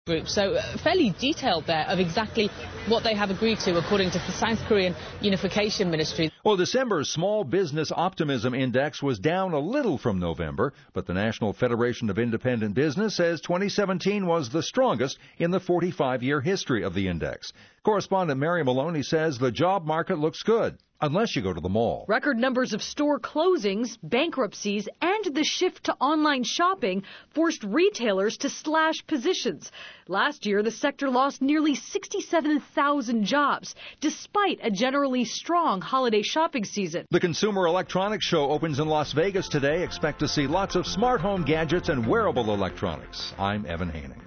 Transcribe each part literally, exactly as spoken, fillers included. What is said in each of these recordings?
Group. So uh, fairly detailed there of exactly what they have agreed to according to the South Korean Unification Ministry. Well, December's Small Business Optimism Index was down a little from November, but the National Federation of Independent Business says twenty seventeen was the strongest in the forty-five-year history of the index. Correspondent Mary Maloney says the job market looks good, unless you go to the mall. Record numbers of store closings, bankruptcies, and the shift to online shopping forced retailers to slash positions. Last year, the sector lost nearly sixty-seven thousand jobs, despite a generally strong holiday shopping season. The Consumer Electronics Show opens in Las Vegas today. Expect to see lots of smart home gadgets and wearable electronics. I'm Evan Haining.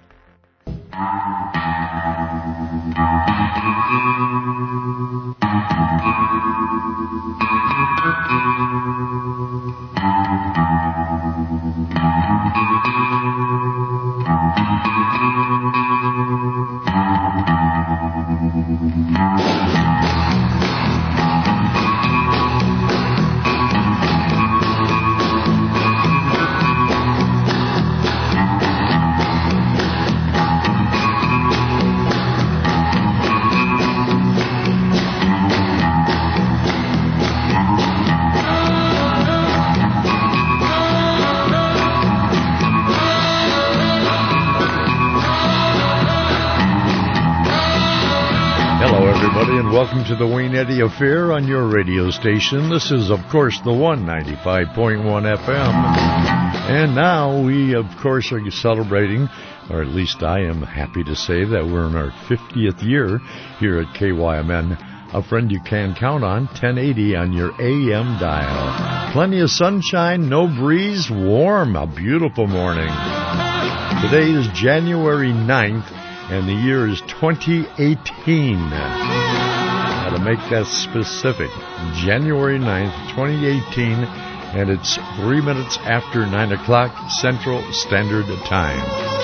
And welcome to the Wayne Eddy Affair on your radio station. This is, of course, the one ninety-five point one F M. And now we, of course, are celebrating, or at least I am happy to say that we're in our fiftieth year here at K Y M N. A friend you can count on, ten eighty on your A M dial. Plenty of sunshine, no breeze, warm, a beautiful morning. Today is January ninth, and the year is twenty eighteen. To make that specific, January ninth, twenty eighteen, and it's three minutes after nine o'clock Central Standard Time.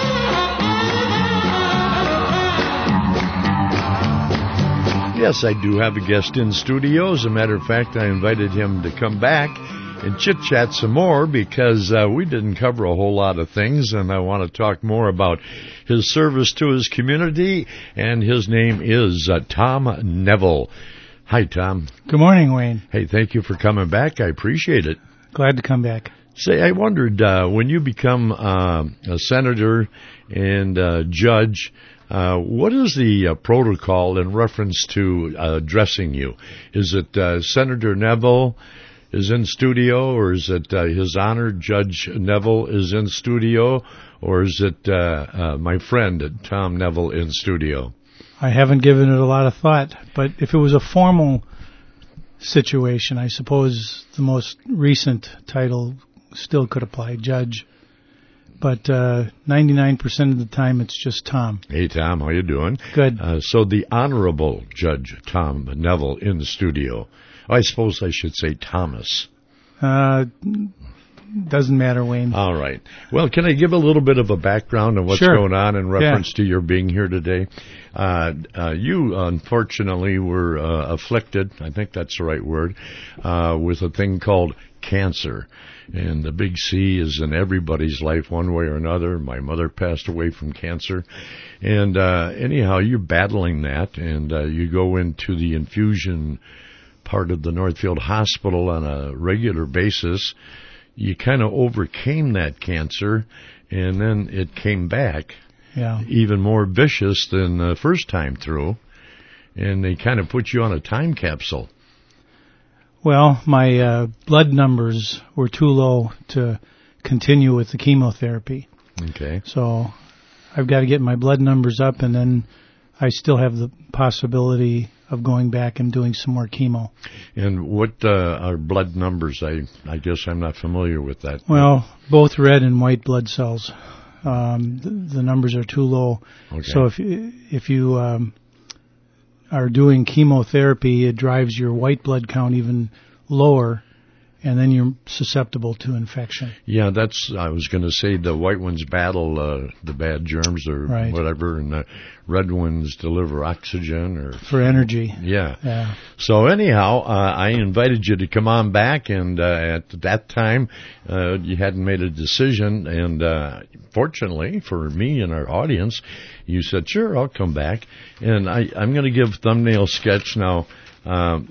Yes, I do have a guest in studio. As a matter of fact, I invited him to come back and chit-chat some more because uh, we didn't cover a whole lot of things, and I want to talk more about his service to his community, and his name is uh, Tom Neville. Hi, Tom. Good morning, Wayne. Hey, thank you for coming back. I appreciate it. Glad to come back. Say, I wondered, uh, when you become uh, a senator and uh, judge, uh, what is the uh, protocol in reference to uh, addressing you? Is it uh, Senator Neville is in studio, or is it uh, His Honor Judge Neville is in studio, or is it uh, uh, my friend Tom Neville in studio? I haven't given it a lot of thought, but if it was a formal situation, I suppose the most recent title still could apply, Judge. But uh, ninety-nine percent of the time, it's just Tom. Hey, Tom, how you doing? Good. Uh, so the Honorable Judge Tom Neville in the studio. I suppose I should say Thomas. Uh, doesn't matter, Wayne. All right. Well, can I give a little bit of a background on what's sure. going on in reference yeah. to your being here today? Uh, uh, you, unfortunately, were uh, afflicted, I think that's the right word, uh, with a thing called cancer. And the big C is in everybody's life one way or another. My mother passed away from cancer. And uh, anyhow, you're battling that, and uh, you go into the infusion part of the Northfield Hospital on a regular basis. You kind of overcame that cancer, and then it came back, yeah. even more vicious than the first time through, and they kind of put you on a time capsule. Well, my uh, blood numbers were too low to continue with the chemotherapy. Okay. So I've got to get my blood numbers up, and then I still have the possibility of going back and doing some more chemo. And what uh, are blood numbers? I I guess I'm not familiar with that. Well, both red and white blood cells. Um, the, the numbers are too low. Okay. So if if you um, are doing chemotherapy, it drives your white blood count even lower, and then you're susceptible to infection. Yeah, that's, I was going to say the white ones battle uh, the bad germs or right. whatever, and the red ones deliver oxygen or for energy. Yeah. yeah. So anyhow, uh, I invited you to come on back, and uh, at that time, uh, you hadn't made a decision, and uh, fortunately for me and our audience, you said, sure, I'll come back. And I, I'm going to give Thumbnail Sketch now. Um,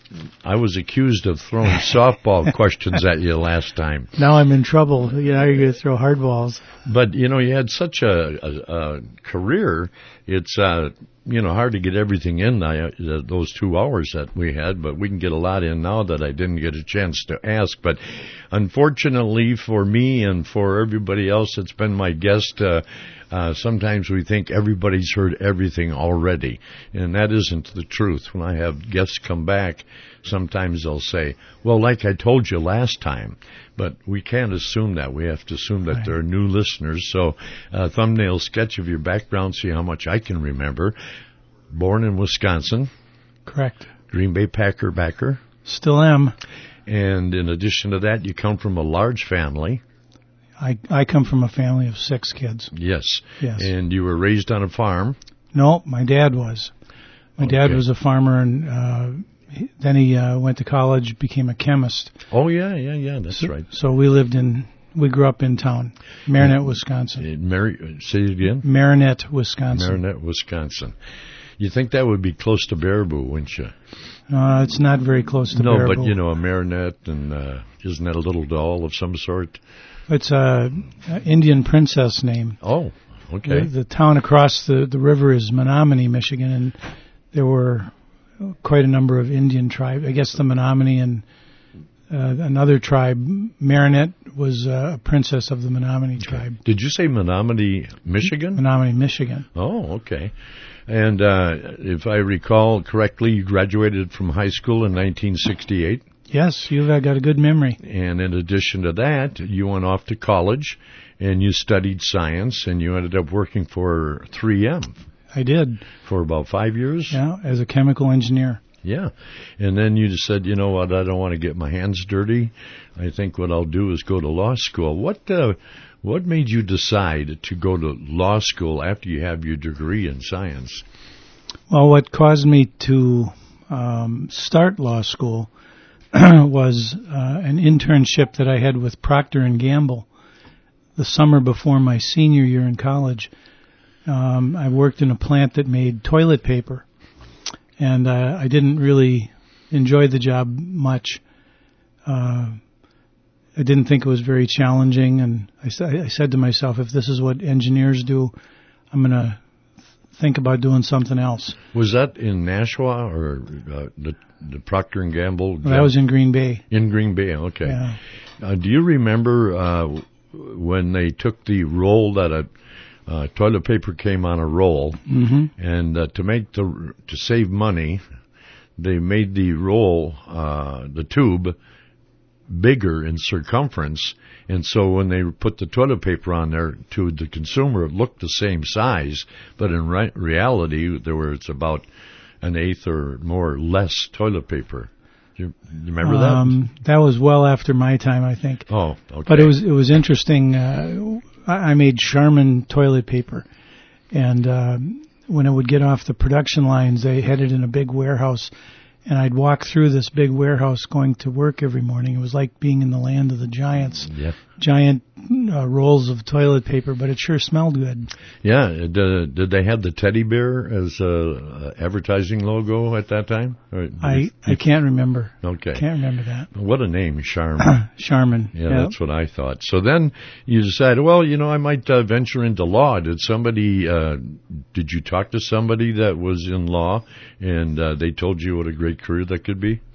I was accused of throwing softball questions at you last time. Now I'm in trouble. You know, you're going to throw hard balls. But, you know, you had such a, a, a career, it's, uh, you know, hard to get everything in uh, those two hours that we had, but we can get a lot in now that I didn't get a chance to ask. But unfortunately for me and for everybody else that's been my guest, uh, Uh, sometimes we think everybody's heard everything already, and that isn't the truth. When I have guests come back, sometimes they'll say, well, like I told you last time, but we can't assume that. We have to assume that right. there are new listeners. So a thumbnail sketch of your background, see how much I can remember. Born in Wisconsin. Correct. Green Bay Packer backer. Still am. And in addition to that, you come from a large family. I, I come from a family of six kids. Yes. Yes. And you were raised on a farm? No, my dad was. My okay. dad was a farmer, and uh, he, then he uh, went to college, became a chemist. Oh, yeah, yeah, yeah, that's so, right. So we lived in, we grew up in town, Marinette, Wisconsin. Uh, Mary, say it again? Marinette, Wisconsin. Marinette, Wisconsin. You think that would be close to Baraboo, wouldn't you? Uh, it's not very close to no, Baraboo. No, but, you know, a Marinette, and uh, isn't that a little doll of some sort? It's a, a Indian princess name. Oh, okay. The, the town across the, the river is Menominee, Michigan, and there were quite a number of Indian tribes. I guess the Menominee and uh, another tribe, Marinette, was uh, a princess of the Menominee okay. tribe. Did you say Menominee, Michigan? Menominee, Michigan. Oh, okay. And uh, if I recall correctly, you graduated from high school in nineteen sixty-eight? Yes, you've got a good memory. And in addition to that, you went off to college, and you studied science, and you ended up working for three M. I did. For about five years? Yeah, as a chemical engineer. Yeah. And then you just said, you know what, I don't want to get my hands dirty. I think what I'll do is go to law school. What uh, what made you decide to go to law school after you have your degree in science? Well, what caused me to um, start law school was uh, an internship that I had with Procter and Gamble the summer before my senior year in college. Um, I worked in a plant that made toilet paper, and uh, I didn't really enjoy the job much. Uh, I didn't think it was very challenging, and I, I said to myself, if this is what engineers do, I'm going to think about doing something else. Was that in Nashua or uh, the, the Procter and Gamble? Well, that was in Green Bay. In Green Bay, okay. Yeah. Uh, do you remember uh, when they took the roll that a uh, toilet paper came on a roll, mm-hmm. and uh, to make the to save money, they made the roll, uh, the tube, bigger in circumference, and so when they put the toilet paper on there to the consumer, it looked the same size, but in re- reality, there was it's about an eighth or more less toilet paper. Do you, you remember um, that? That was well after my time, I think. Oh, okay. But it was it was interesting. Uh, I, I made Charmin toilet paper, and uh, when it would get off the production lines, they had it in a big warehouse. And I'd walk through this big warehouse going to work every morning. It was like being in the land of the giants. Yep. Giant uh, rolls of toilet paper, but it sure smelled good. Yeah. Did, uh, did they have the teddy bear as a, a advertising logo at that time? Or, I, you, I can't remember. Okay. Can't remember that. What a name, Charmin. Charmin. Yeah, yep. That's what I thought. So then you decided, well, you know, I might uh, venture into law. Did somebody, uh, did you talk to somebody that was in law and uh, they told you what a great career that could be?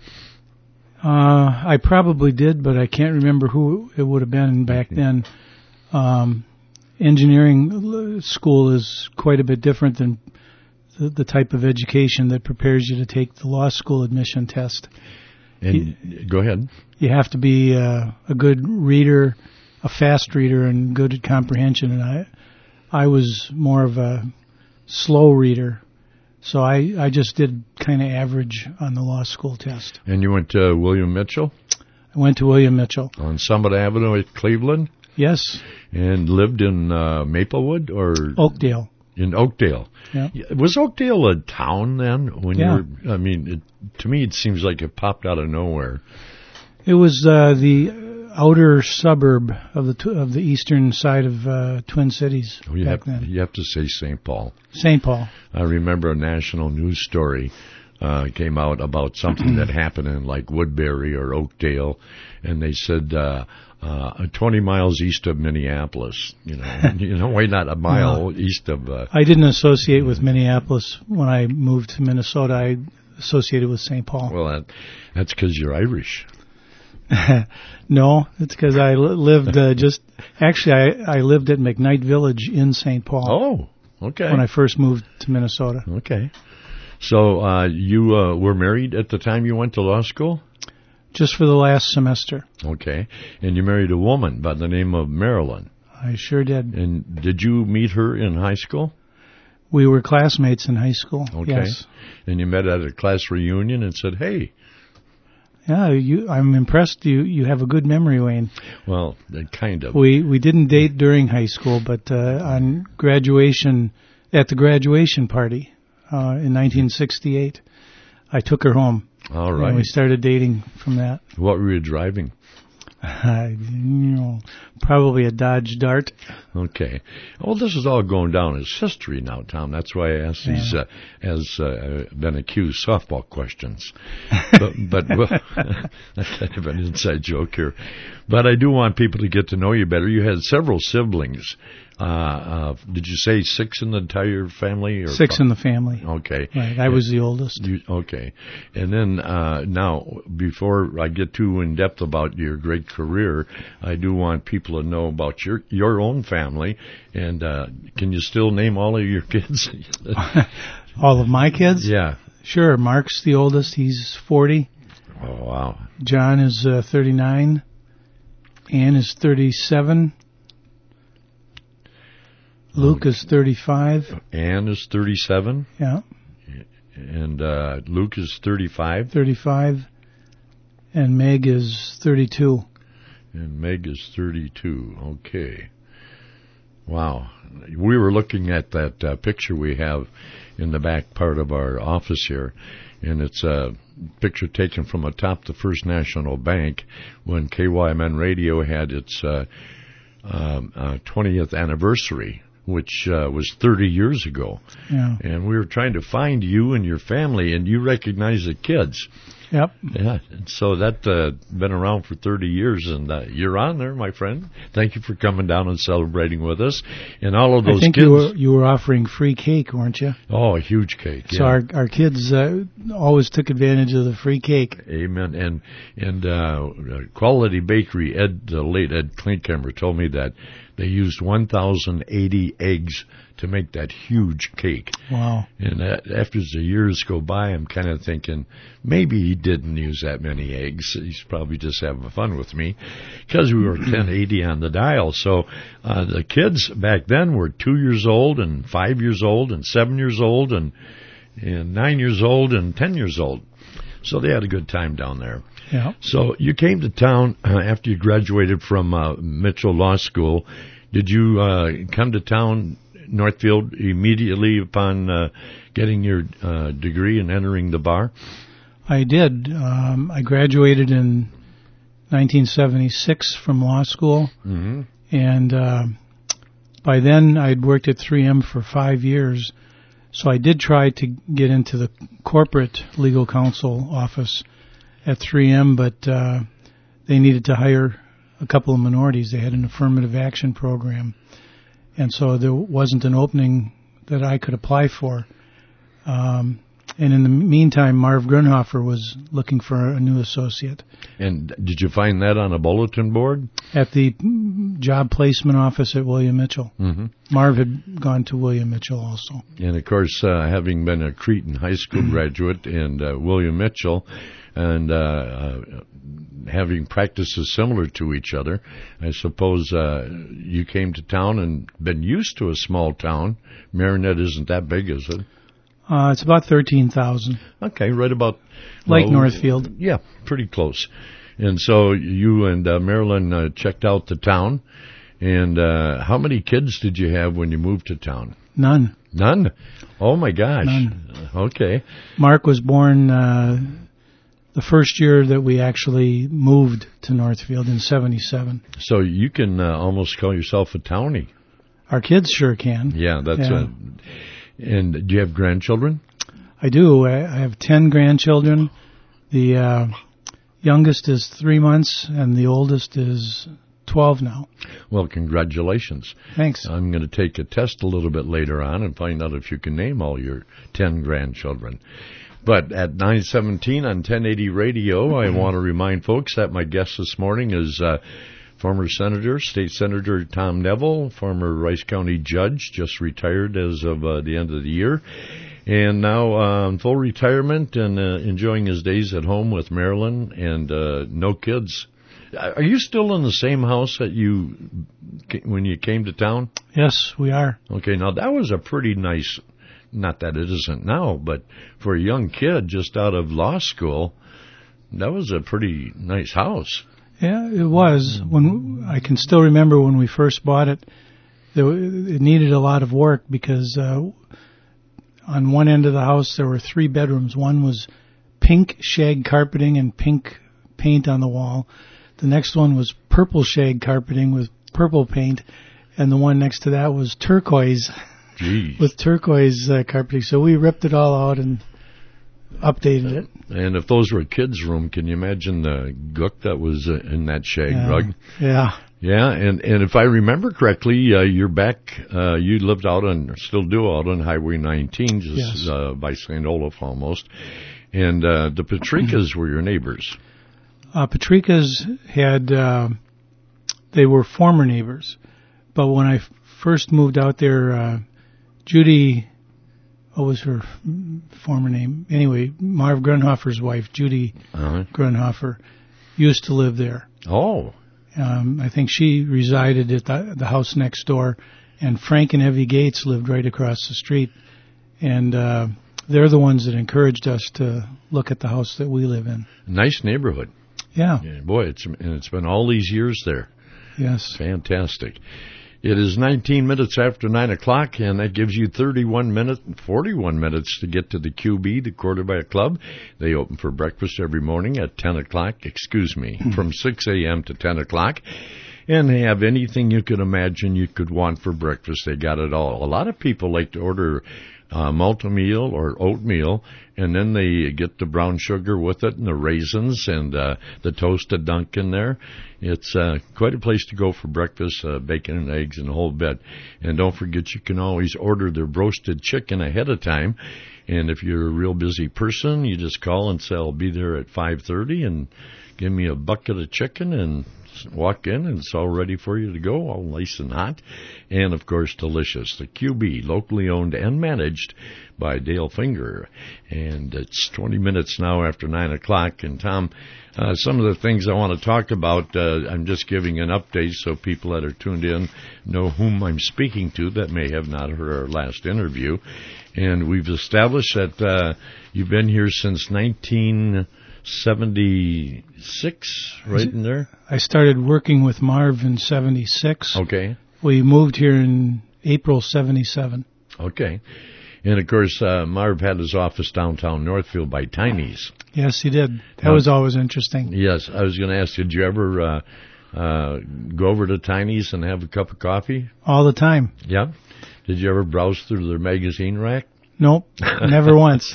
Uh, I probably did, but I can't remember who it would have been back then. Um, engineering school is quite a bit different than the, the type of education that prepares you to take the law school admission test. And you, go ahead. You have to be uh, a good reader, a fast reader, and good at comprehension. And I, I was more of a slow reader. So I, I just did kind of average on the law school test. And you went to William Mitchell? I went to William Mitchell. On Summit Avenue at Cleveland? Yes. And lived in uh, Maplewood or Oakdale. In Oakdale. Yeah. Was Oakdale a town then? When yeah. you were, I mean, it, to me it seems like it popped out of nowhere. It was uh, the outer suburb of the tw- of the eastern side of uh, Twin Cities oh, you back have, then. You have to say Saint Paul. Saint Paul. I remember a national news story uh, came out about something that happened in like Woodbury or Oakdale, and they said uh, uh, twenty miles east of Minneapolis. You know, you know, why not a mile no. east of? Uh, I didn't associate with Minneapolis when I moved to Minnesota. I associated with Saint Paul. Well, that, that's because you're Irish. No, it's because I li- lived uh, just. Actually, I, I lived at McKnight Village in Saint Paul. Oh, okay. When I first moved to Minnesota. Okay. So uh, you uh, were married at the time you went to law school? Just for the last semester. Okay. And you married a woman by the name of Marilyn. I sure did. And did you meet her in high school? We were classmates in high school. Okay. Yes. And you met at a class reunion and said, hey. Yeah, you, I'm impressed. You you have a good memory, Wayne. Well, kind of. We we didn't date during high school, but uh, on graduation, at the graduation party uh, in nineteen sixty-eight, I took her home. All right. And we started dating from that. What were you driving? Uh, you know, probably a Dodge Dart. Okay. Well, this is all going down as history now, Tom. That's why I asked yeah. these, uh, as uh, been accused, softball questions. but, but well, that's kind of an inside joke here. But I do want people to get to know you better. You had several siblings. Uh, uh, did you say six in the entire family? Or six five? In the family. Okay. Right. I was the oldest. You, okay. And then, uh, now, before I get too in depth about your great career, I do want people to know about your, your own family. And, uh, can you still name all of your kids? All of my kids? Yeah. Sure. Mark's the oldest. He's forty. Oh, wow. John is uh, thirty-nine. Ann is thirty-seven. Luke is thirty-five. Ann is thirty-seven. Yeah. And uh, Luke is thirty-five. thirty-five. And Meg is thirty-two. And Meg is thirty-two. Okay. Wow. We were looking at that uh, picture we have in the back part of our office here, and it's a picture taken from atop the First National Bank when K Y M N Radio had its uh, um, uh, twentieth anniversary, which uh, was thirty years ago. Yeah. And we were trying to find you and your family, and you recognize the kids. Yep. Yeah. And so that uh, been around for thirty years, and uh, you're on there, my friend. Thank you for coming down and celebrating with us. And all of those I think kids. you were, you were offering free cake, weren't you? Oh, a huge cake. So yeah. our our kids uh, always took advantage of the free cake. Amen. And and uh, Quality Bakery, Ed, the late Ed Klinkhammer, told me that they used one thousand eighty eggs to make that huge cake. Wow. And uh, after the years go by, I'm kind of thinking, maybe he didn't use that many eggs. He's probably just having fun with me, because we were ten eighty on the dial. So uh, the kids back then were two years old and five years old and seven years old and, and nine years old and ten years old. So they had a good time down there. Yeah. So you came to town uh, after you graduated from uh, Mitchell Law School. Did you uh, come to town, Northfield, immediately upon uh, getting your uh, degree and entering the bar? I did. Um, I graduated in nineteen seventy-six from law school, mm-hmm. and uh, by then I'd worked at three M for five years. So I did try to get into the corporate legal counsel office at three M, but uh, they needed to hire a couple of minorities. They had an affirmative action program, and so there wasn't an opening that I could apply for. Um, and in the meantime, Marv Grunhofer was looking for a new associate. And did you find that on a bulletin board? At the job placement office at William Mitchell. Mm-hmm. Marv had gone to William Mitchell also. And, of course, uh, having been a Cretin High School graduate and uh, William Mitchell, and uh, uh, having practices similar to each other, I suppose uh, you came to town and been used to a small town. Marinette isn't that big, is it? Uh, it's about thirteen thousand. Okay, right about... Like well, Northfield. Yeah, pretty close. And so you and uh, Marilyn uh, checked out the town. And uh, how many kids did you have when you moved to town? None. None? Oh, my gosh. None. Okay. Mark was born uh, the first year that we actually moved to Northfield in seventy-seven. So you can uh, almost call yourself a townie. Our kids sure can. Yeah, that's yeah. A, and do you have grandchildren? I do. I, I have ten grandchildren. The uh, youngest is three months, and the oldest is twelve now. Well, congratulations. Thanks. I'm going to take a test a little bit later on and find out if you can name all your ten grandchildren. But at nine seventeen on ten eighty Radio, I want to remind folks that my guest this morning is uh, former Senator, State Senator Tom Neville, former Rice County Judge, just retired as of uh, the end of the year, and now uh, in full retirement and uh, enjoying his days at home with Marilyn and uh, no kids. Are you still in the same house that you, when you came to town? Yes, we are. Okay, now that was a pretty nice, not that it isn't now, but for a young kid just out of law school, that was a pretty nice house. Yeah, it was. When I can still remember when we first bought it, there, it needed a lot of work because uh, on one end of the house there were three bedrooms. One was pink shag carpeting and pink paint on the wall. The next one was purple shag carpeting with purple paint, and the one next to that was turquoise Jeez. with turquoise uh, carpeting. So we ripped it all out and updated it. And if those were a kid's room, can you imagine the gook that was uh, in that shag yeah. rug? Yeah. Yeah, and, and if I remember correctly, uh, you're back, uh, you lived out on, still do out on Highway nineteen, just yes. uh, by Saint Olaf almost. And uh, the Patrikas were your neighbors. Uh, Patrikas had, uh, they were former neighbors. But when I f- first moved out there, uh, Judy, what was her former name? Anyway, Marv Grunhofer's wife, Judy Uh-huh. Grunhofer, used to live there. Oh. Um, I think she resided at the, the house next door, and Frank and Evie Gates lived right across the street. And uh, they're the ones that encouraged us to look at the house that we live in. Nice neighborhood. Yeah. Yeah, boy, it's and it's been all these years there. Yes. Fantastic. It is nineteen minutes after nine o'clock, and that gives you thirty-one minutes, forty-one minutes to get to the Q B, the Cordova Club. They open for breakfast every morning at ten o'clock, excuse me, from six a.m. to ten o'clock. And they have anything you could imagine you could want for breakfast. They got it all. A lot of people like to order uh, multi-meal or oatmeal, and then they get the brown sugar with it and the raisins and uh, the toasted Dunkin' there. It's uh, quite a place to go for breakfast, uh, bacon and eggs and a whole bit. And don't forget, you can always order their roasted chicken ahead of time. And if you're a real busy person, you just call and say, I'll be there at five thirty and give me a bucket of chicken and walk in, and it's all ready for you to go, all nice and hot, and, of course, delicious. The Q B, locally owned and managed by Dale Finger. And it's twenty minutes now after nine o'clock. And, Tom, uh, some of the things I want to talk about, uh, I'm just giving an update so people that are tuned in know whom I'm speaking to that may have not heard our last interview. And we've established that uh, you've been here since nineteen seventy-six, right in there? I started working with Marv in seventy-six. Okay. We moved here in April seventy-seven. Okay. And, of course, uh, Marv had his office downtown Northfield by Tiny's. Yes, he did. That Now, was always interesting. Yes. I was going to ask, did you ever uh, uh, go over to Tiny's and have a cup of coffee? All the time. Yeah. Did you ever browse through their magazine rack? Nope, never once.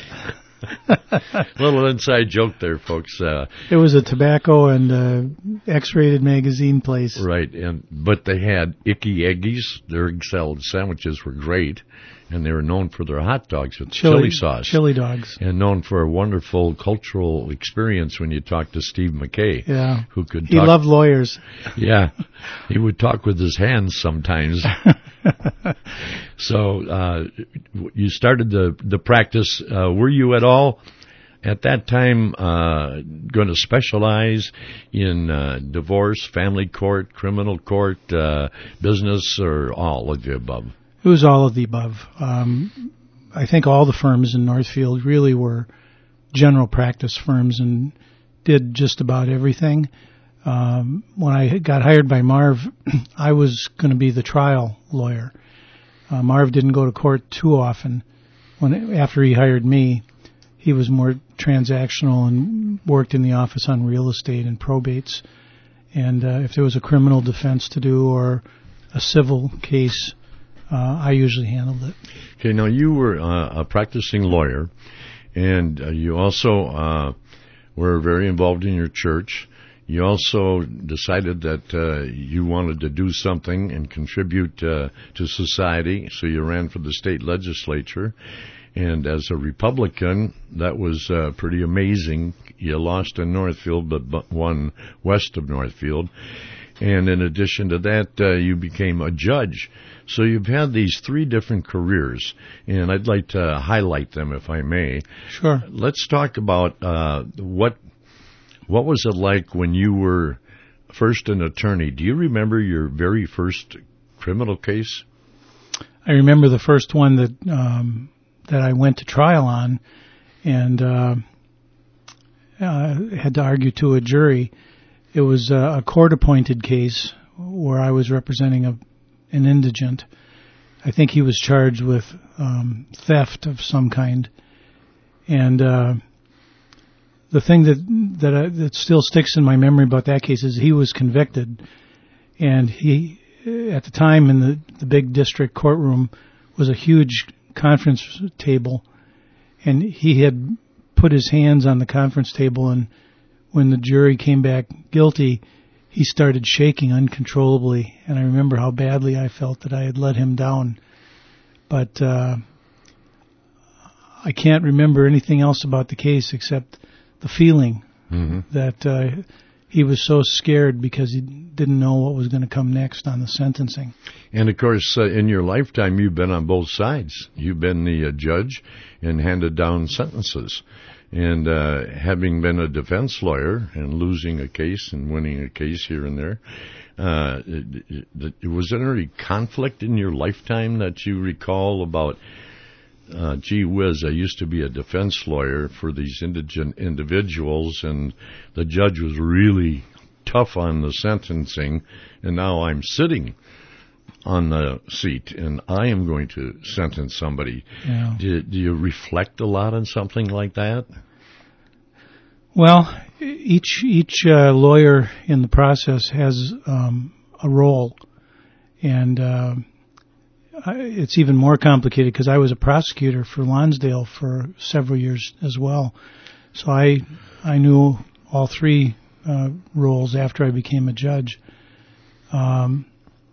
Little inside joke there, folks. Uh, It was a tobacco and uh, X-rated magazine place. right, and but they had Icky Eggies. Their egg salad sandwiches were great, and they were known for their hot dogs with chili, chili sauce. Chili dogs. And known for a wonderful cultural experience when you talk to Steve McKay. Yeah. Who could He talk, loved lawyers. Yeah. He would talk with his hands sometimes. So uh, you started the, the practice. Uh, were you at all at that time uh, going to specialize in uh, divorce, family court, criminal court, uh, business, or all of the above? It was all of the above. Um, I think all the firms in Northfield really were general practice firms, and did just about everything. Um, when I got hired by Marv, I was going to be the trial lawyer. Uh, Marv didn't go to court too often. When after he hired me, he was more transactional and worked in the office on real estate and probates. And uh, if there was a criminal defense to do or a civil case, uh, I usually handled it. Okay, now you were uh, a practicing lawyer, and uh, you also uh, were very involved in your church. You also decided that uh, you wanted to do something and contribute uh, to society, so you ran for the state legislature. And as a Republican, that was uh, pretty amazing. You lost in Northfield, but won west of Northfield. And in addition to that, uh, you became a judge. So you've had these three different careers, and I'd like to highlight them, if I may. Sure. Let's talk about uh, what what was it like when you were first an attorney. Do you remember your very first criminal case? I remember the first one that um, that I went to trial on, and uh, uh, had to argue to a jury. It was uh, a court-appointed case where I was representing a, an indigent. I think he was charged with um, theft of some kind, and uh, the thing that that, I, that still sticks in my memory about that case is he was convicted, and he, at the time in the, the big district courtroom, was a huge conference table, and he had put his hands on the conference table, and when the jury came back guilty, he started shaking uncontrollably, and I remember how badly I felt that I had let him down. But uh, I can't remember anything else about the case except the feeling mm-hmm. that uh, he was so scared because he didn't know what was going to come next on the sentencing. And, of course, uh, in your lifetime, you've been on both sides. You've been the uh, judge and handed down sentences. And uh, having been a defense lawyer and losing a case and winning a case here and there, uh, it, it, was there any conflict in your lifetime that you recall about, uh, gee whiz, I used to be a defense lawyer for these indigent individuals, and the judge was really tough on the sentencing, and now I'm sitting on the seat, and I am going to sentence somebody. Yeah. Do, do you reflect a lot on something like that? Well, each each uh, lawyer in the process has um, a role, and uh, it's even more complicated because I was a prosecutor for Lonsdale for several years as well. So I I knew all three uh, roles after I became a judge. Um,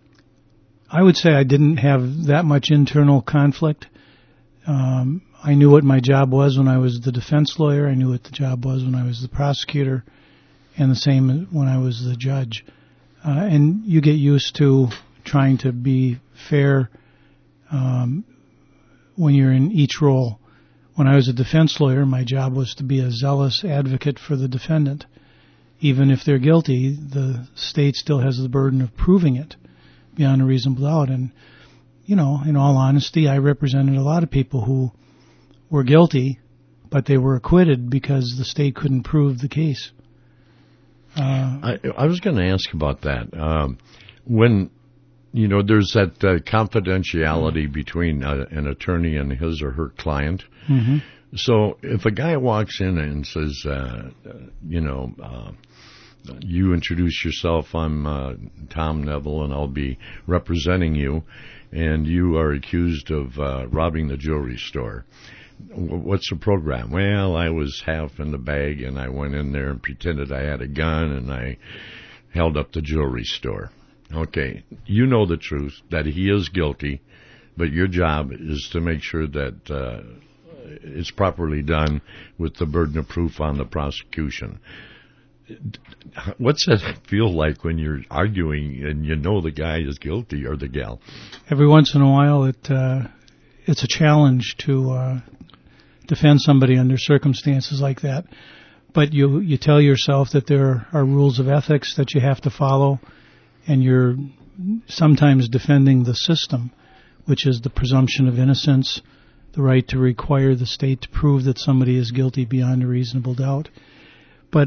I would say I didn't have that much internal conflict. Um, I knew what my job was when I was the defense lawyer. I knew what the job was when I was the prosecutor, and the same when I was the judge. Uh, and you get used to trying to be fair um, when you're in each role. When I was a defense lawyer, my job was to be a zealous advocate for the defendant. Even if they're guilty, the state still has the burden of proving it beyond a reasonable doubt. And, you know, in all honesty, I represented a lot of people who were guilty, but they were acquitted because the state couldn't prove the case. Uh, I, I was going to ask about that. Um, when, you know, there's that uh, confidentiality mm-hmm. between uh, an attorney and his or her client. Mm-hmm. So if a guy walks in and says, uh, you know, uh, you introduce yourself, I'm uh, Tom Neville, and I'll be representing you, and you are accused of uh, robbing the jewelry store. What's the program? Well, I was half in the bag, and I went in there and pretended I had a gun, and I held up the jewelry store. Okay, you know the truth, that he is guilty, but your job is to make sure that uh, it's properly done with the burden of proof on the prosecution. What's that feel like when you're arguing and you know the guy is guilty or the gal? Every once in a while, it uh, it's a challenge to uh, defend somebody under circumstances like that. But you you tell yourself that there are rules of ethics that you have to follow, and you're sometimes defending the system, which is the presumption of innocence, the right to require the state to prove that somebody is guilty beyond a reasonable doubt. But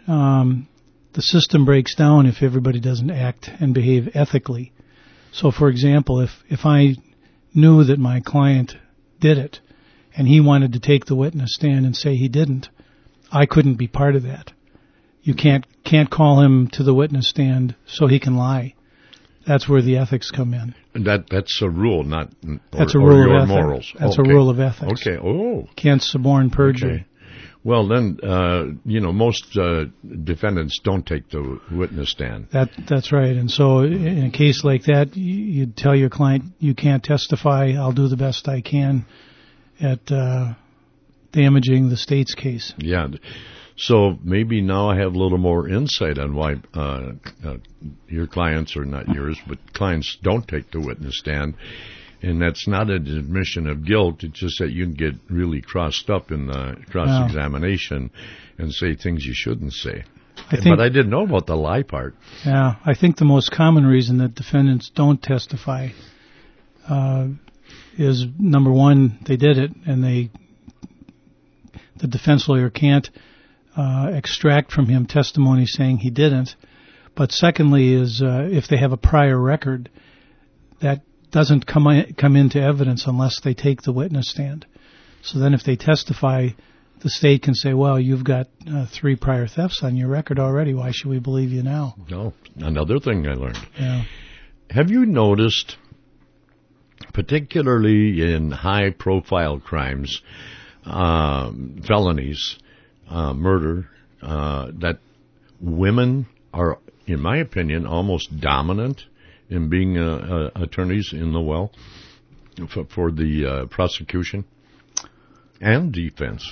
um, the system breaks down if everybody doesn't act and behave ethically. So, for example, if, if I knew that my client did it and he wanted to take the witness stand and say he didn't, I couldn't be part of that. You can't can't call him to the witness stand so he can lie. That's where the ethics come in. And that that's a rule, not or, that's a or rule your of ethics. morals. That's okay. a rule of ethics. Okay. Oh. Can't suborn perjury. Okay. Well, then, uh, you know, most uh, defendants don't take the witness stand. That that's right. And so, in a case like that, you tell your client, "You can't testify. I'll do the best I can at uh, damaging the state's case." Yeah. So maybe now I have a little more insight on why uh, uh, your clients, or not yours, but clients don't take the witness stand. And that's not an admission of guilt. It's just that you can get really crossed up in the cross-examination wow. and say things you shouldn't say. I think, but I didn't know about the lie part. Yeah, I think the most common reason that defendants don't testify uh, is, number one, they did it, and they the defense lawyer can't uh, extract from him testimony saying he didn't. But secondly is uh, if they have a prior record, that doesn't come in, come into evidence unless they take the witness stand. So then if they testify, the state can say, well, you've got uh, three prior thefts on your record already. Why should we believe you now? No, another thing I learned. Yeah. Have you noticed, particularly in high-profile crimes, um, felonies, uh, murder, uh, that women are, in my opinion, almost dominant in being uh, uh, attorneys in the well for, for the uh, prosecution and defense?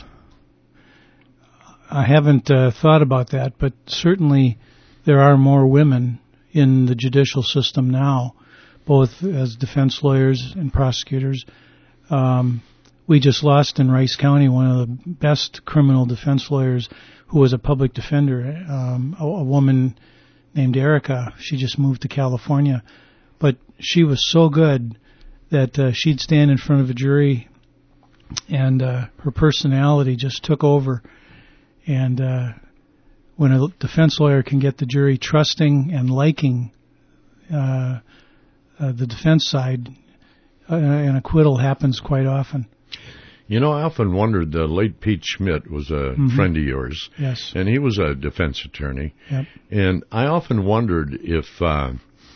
I haven't uh, thought about that, but certainly there are more women in the judicial system now, both as defense lawyers and prosecutors. Um, we just lost in Rice County one of the best criminal defense lawyers who was a public defender, um, a, a woman named Erica. She just moved to California. But she was so good that uh, she'd stand in front of a jury, and uh, her personality just took over. And uh, when a defense lawyer can get the jury trusting and liking uh, uh, the defense side, uh, an acquittal happens quite often. You know, I often wondered, the late Pete Schmidt was a mm-hmm. friend of yours. Yes. And he was a defense attorney. Yep. And I often wondered if uh,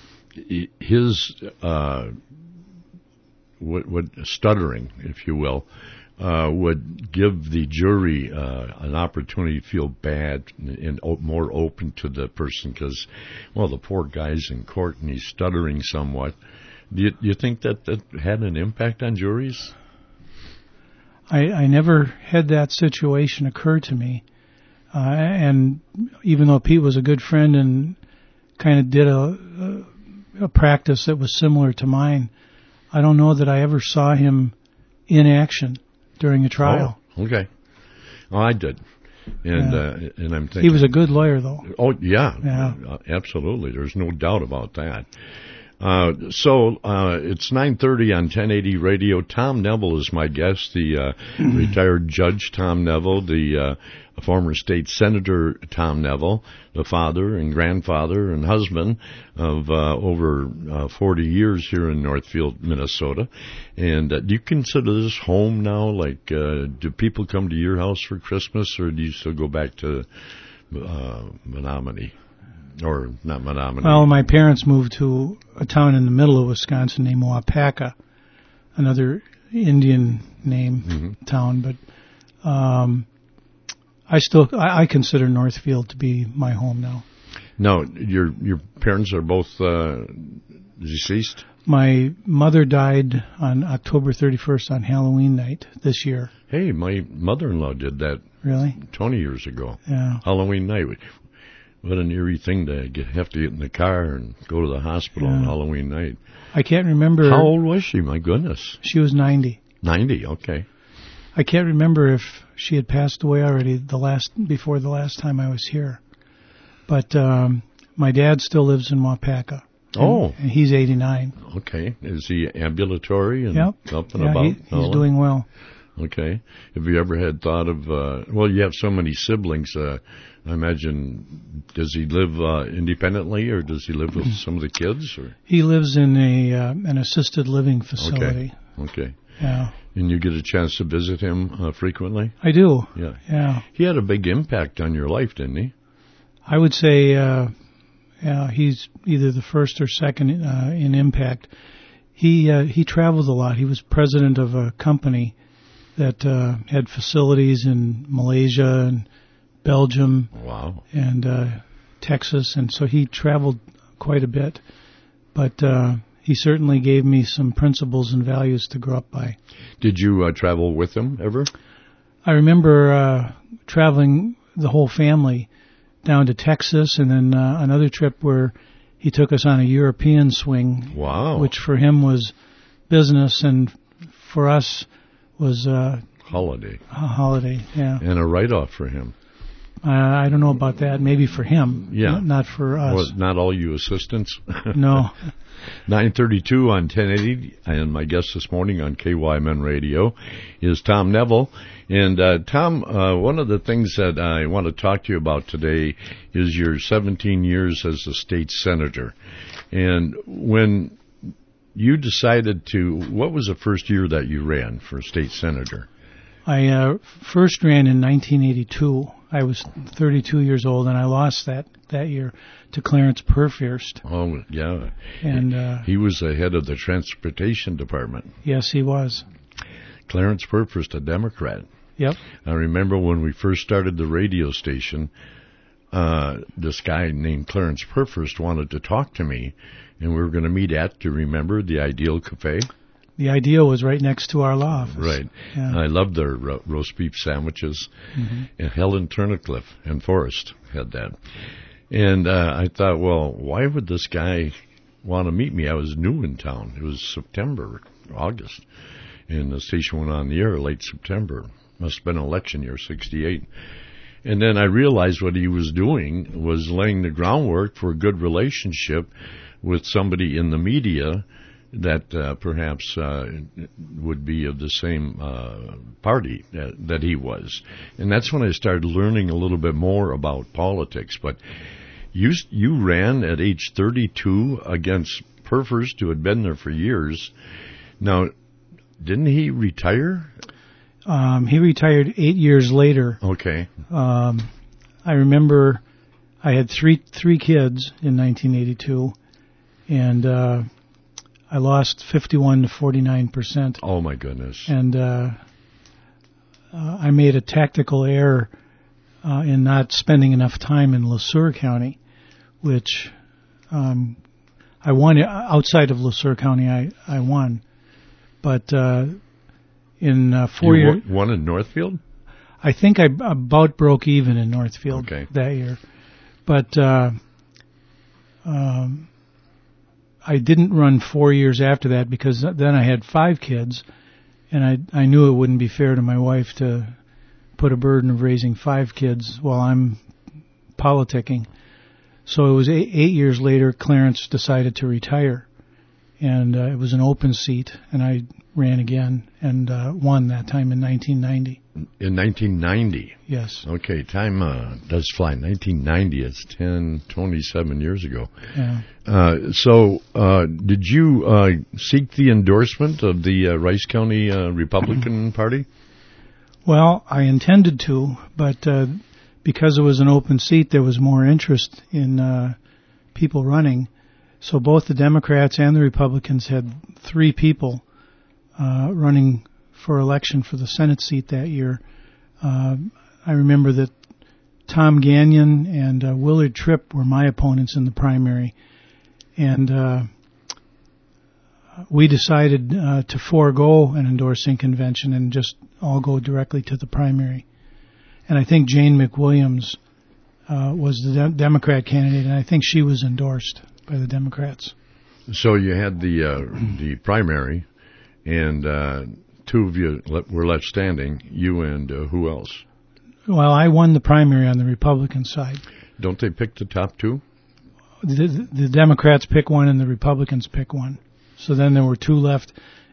his uh, what, what stuttering, if you will, uh, would give the jury uh, an opportunity to feel bad and, and more open to the person because, well, the poor guy's in court and he's stuttering somewhat. Do you, do you think that that had an impact on juries? I, I never had that situation occur to me. Uh, and even though Pete was a good friend and kind of did a, a, a practice that was similar to mine, I don't know that I ever saw him in action during a trial. Oh, okay. Oh, I did. And, yeah. uh, and I'm thinking. He was a good lawyer, though. Oh, yeah. Yeah. Uh, absolutely. There's no doubt about that. Uh, so, uh, it's nine thirty on ten eighty radio. Tom Neville is my guest, the, uh, retired judge Tom Neville, the, uh, former state senator Tom Neville, the father and grandfather and husband of, uh, over, uh, forty years here in Northfield, Minnesota. And, uh, do you consider this home now? Like, uh, do people come to your house for Christmas, or do you still go back to, uh, Menominee? Or not Menominee. Well, my parents moved to a town in the middle of Wisconsin named Waupaca, another Indian name mm-hmm. town. But um, I still I, I consider Northfield to be my home now. No, your your parents are both uh, deceased? My mother died on October thirty-first on Halloween night this year. Hey, my mother-in-law did that. Really? twenty years ago. Yeah. Halloween night. What an eerie thing to get, have to get in the car and go to the hospital yeah. on Halloween night. I can't remember. How old was she? My goodness. She was ninety. ninety, okay. I can't remember if she had passed away already the last before the last time I was here. But um, my dad still lives in Waupaca. Oh. And he's eighty-nine. Okay. Is he ambulatory and yep. up and yeah, about? He, he's doing well. Okay. Have you ever had thought of, uh, well, you have so many siblings, uh, I imagine, does he live uh, independently, or does he live with some of the kids? Or? He lives in a uh, an assisted living facility. Okay. Okay. Yeah. And you get a chance to visit him uh, frequently? I do. Yeah. Yeah. He had a big impact on your life, didn't he? I would say uh, yeah, he's either the first or second uh, in impact. He uh, he traveled a lot. He was president of a company that uh, had facilities in Malaysia and Belgium. Wow. And uh, Texas, and so he traveled quite a bit. But uh, he certainly gave me some principles and values to grow up by. Did you uh, travel with him ever? I remember uh, traveling the whole family down to Texas, and then uh, another trip where he took us on a European swing. Wow. Which for him was business, and for us was uh, holiday. A holiday, yeah. And a write-off for him. Uh, I don't know about that. Maybe for him. Yeah. Not, not for us. Well, not all you assistants. No. nine thirty-two on ten eighty, and my guest this morning on K Y M N Radio is Tom Neville. And uh, Tom, uh, one of the things that I want to talk to you about today is your seventeen years as a state senator. And when you decided to, what was the first year that you ran for state senator? I uh, first ran in nineteen eighty-two. I was thirty-two years old, and I lost that, that year to Clarence Purfirst. Oh, yeah. And uh, he was the head of the transportation department. Yes, he was. Clarence Purfirst, a Democrat. Yep. I remember when we first started the radio station, uh, this guy named Clarence Purfirst wanted to talk to me, and we were going to meet at, do you remember, the Ideal Cafe? The Ideal was right next to our law office. Right. Yeah. I loved their ro- roast beef sandwiches. Mm-hmm. And Helen Turnicliffe and Forrest had that. And uh, I thought, well, why would this guy want to meet me? I was new in town. It was September, August. And the station went on the air late September. Must have been election year, sixty-eight. And then I realized what he was doing was laying the groundwork for a good relationship with somebody in the media that uh, perhaps uh, would be of the same uh, party that, that he was. And that's when I started learning a little bit more about politics. But you you ran at age thirty-two against Purfirst, who had been there for years. Now, didn't he retire? Um, he retired eight years later. Okay. Um, I remember I had three three kids in nineteen eighty-two, and uh, I lost fifty-one to forty-nine percent. Oh, my goodness. And uh, uh, I made a tactical error uh, in not spending enough time in Le Sueur County, which um, I won. Outside of Le Sueur County, I, I won. But uh, in uh, four you years... won in Northfield? I think I about broke even in Northfield okay. that year. But uh, um, I didn't run four years after that because then I had five kids, and I I knew it wouldn't be fair to my wife to put a burden of raising five kids while I'm politicking. So it was eight, eight years later, Clarence decided to retire, and uh, it was an open seat, and I ran again and uh, won that time in nineteen ninety. In nineteen ninety? Yes. Okay, time uh, does fly. nineteen ninety, it's ten, twenty-seven years ago. Yeah. Uh, so, uh, did you uh, seek the endorsement of the uh, Rice County uh, Republican Party? Well, I intended to, but uh, because it was an open seat, there was more interest in uh, people running. So both the Democrats and the Republicans had three people uh, running for election for the Senate seat that year. Uh, I remember that Tom Gagnon and uh, Willard Tripp were my opponents in the primary, and uh, we decided uh, to forego an endorsing convention and just all go directly to the primary. And I think Jane McWilliams uh, was the de- Democrat candidate, and I think she was endorsed by the Democrats. So you had the uh, the primary, and uh, two of you were left standing, you and uh, who else? Well, I won the primary on the Republican side. Don't they pick the top two? The, the Democrats pick one and the Republicans pick one. So then there were two left.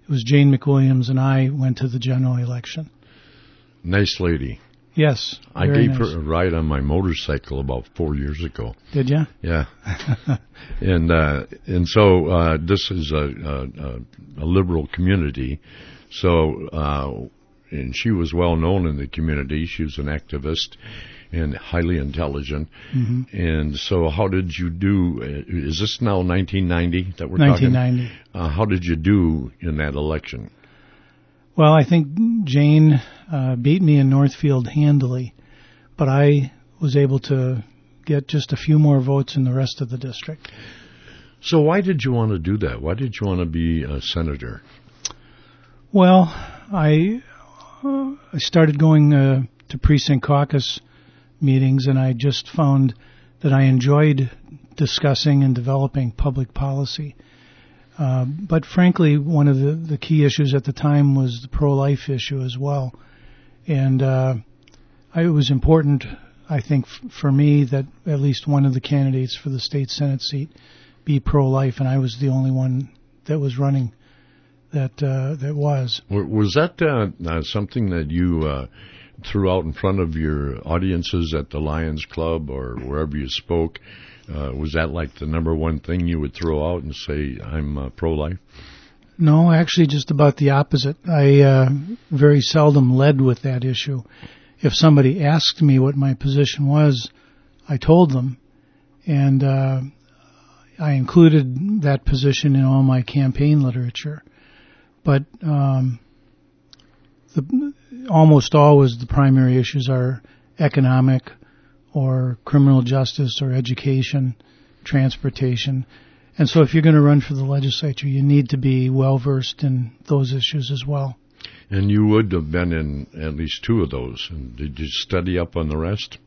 it was Jane McWilliams and I went to the general election. Nice lady. Yes. I gave nice. her a ride on my motorcycle about four years ago. Did you? Yeah. and uh, and so uh, this is a, a, a liberal community. So, uh, and she was well known in the community. She was an activist and highly intelligent. Mm-hmm. And so how did you do? Is this now nineteen ninety that we're nineteen ninety. talking? nineteen ninety. Uh, how did you do in that election? Well, I think Jane uh, beat me in Northfield handily, but I was able to get just a few more votes in the rest of the district. So why did you want to do that? Why did you want to be a senator? Well, I uh, I started going uh, to precinct caucus meetings, and I just found that I enjoyed discussing and developing public policy. Uh, but frankly, one of the, the key issues at the time was the pro-life issue as well. And uh, I, it was important, I think, f- for me that at least one of the candidates for the state Senate seat be pro-life, and I was the only one that was running that uh, that was. Was that uh, uh, something that you uh, threw out in front of your audiences at the Lions Club or wherever you spoke? Uh, was that like the number one thing you would throw out and say, I'm uh, pro-life? No, actually just about the opposite. I uh, very seldom led with that issue. If somebody asked me what my position was, I told them, and uh, I included that position in all my campaign literature. But um, the, almost always the primary issues are economic, or criminal justice, or education, transportation. And so if you're going to run for the legislature, you need to be well-versed in those issues as well. And you would have been in at least two of those. And did you study up on the rest?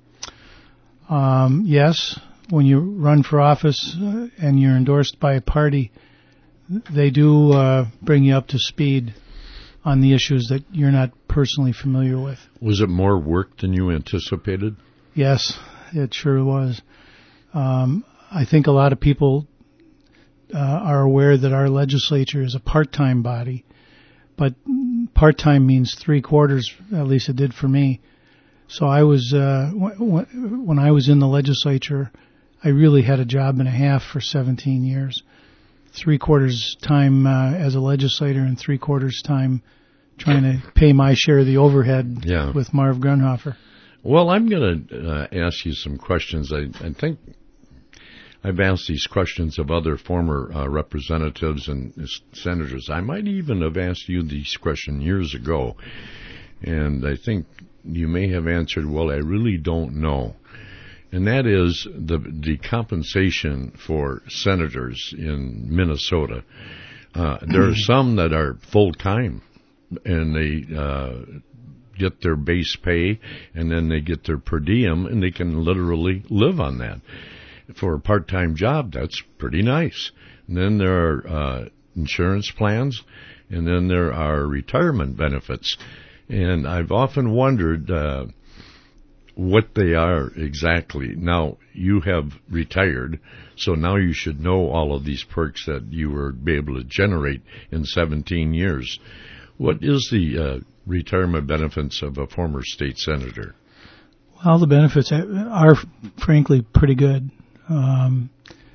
Um, yes. When you run for office uh, and you're endorsed by a party, they do uh, bring you up to speed on the issues that you're not personally familiar with. Was it more work than you anticipated? Yes, it sure was. Um, I think a lot of people uh, are aware that our legislature is a part-time body, but part-time means three quarters, at least it did for me. So I was, uh, w- w- when I was in the legislature, I really had a job and a half for seventeen years. Three quarters time uh, as a legislator and three quarters time trying to pay my share of the overhead yeah. with Marv Grunhofer. Well, I'm going to uh, ask you some questions. I, I think I've asked these questions of other former uh, representatives and senators. I might even have asked you these questions years ago, and I think you may have answered, well, I really don't know. And that is the the compensation for senators in Minnesota. Uh, there are some that are full-time, and they uh, get their base pay, and then they get their per diem, and they can literally live on that. For a part-time job, that's pretty nice. And then there are uh, insurance plans, and then there are retirement benefits. And I've often wondered uh, what they are exactly. Now, you have retired, so now you should know all of these perks that you were able to generate in seventeen years. What is the uh, retirement benefits of a former state senator? Well, the benefits are, frankly, pretty good. Um,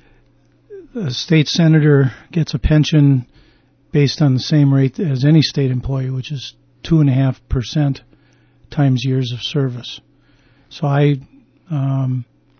a state senator gets a pension based on the same rate as any state employee, which is two and a half percent times years of service. So I um,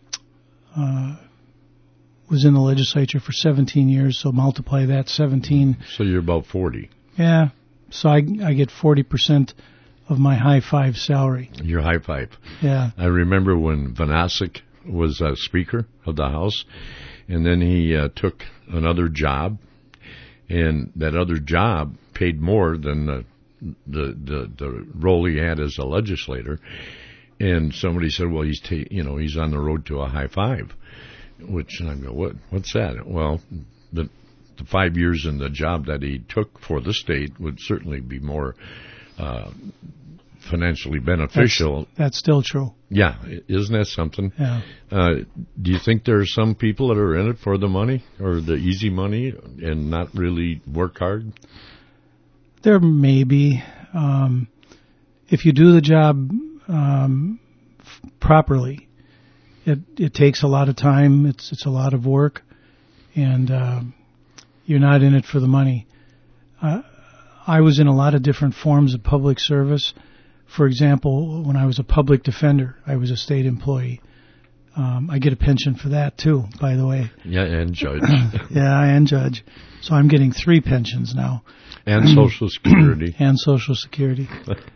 uh, was in the legislature for seventeen years, so multiply that seventeen. So you're about forty. Yeah. So I, I get forty percent of my high five salary. Your high five. Yeah. I remember when Vanasek was uh, Speaker of the House, and then he uh, took another job, and that other job paid more than the, the the the role he had as a legislator. And somebody said, "Well, he's ta- you know he's on the road to a high five," which and I go, "What? What's that?" Well, the the five years in the job that he took for the state would certainly be more uh, financially beneficial. That's, that's still true. Yeah, isn't that something? Yeah. Uh, do you think there are some people that are in it for the money or the easy money and not really work hard? There may be. Um, if you do the job um, f- properly, it it takes a lot of time. It's it's a lot of work, and uh, you're not in it for the money. Uh, I was in a lot of different forms of public service. For example, when I was a public defender, I was a state employee. Um, I get a pension for that, too, by the way. Yeah, and judge. Yeah, and judge. So I'm getting three pensions now. And Social Security. And Social Security.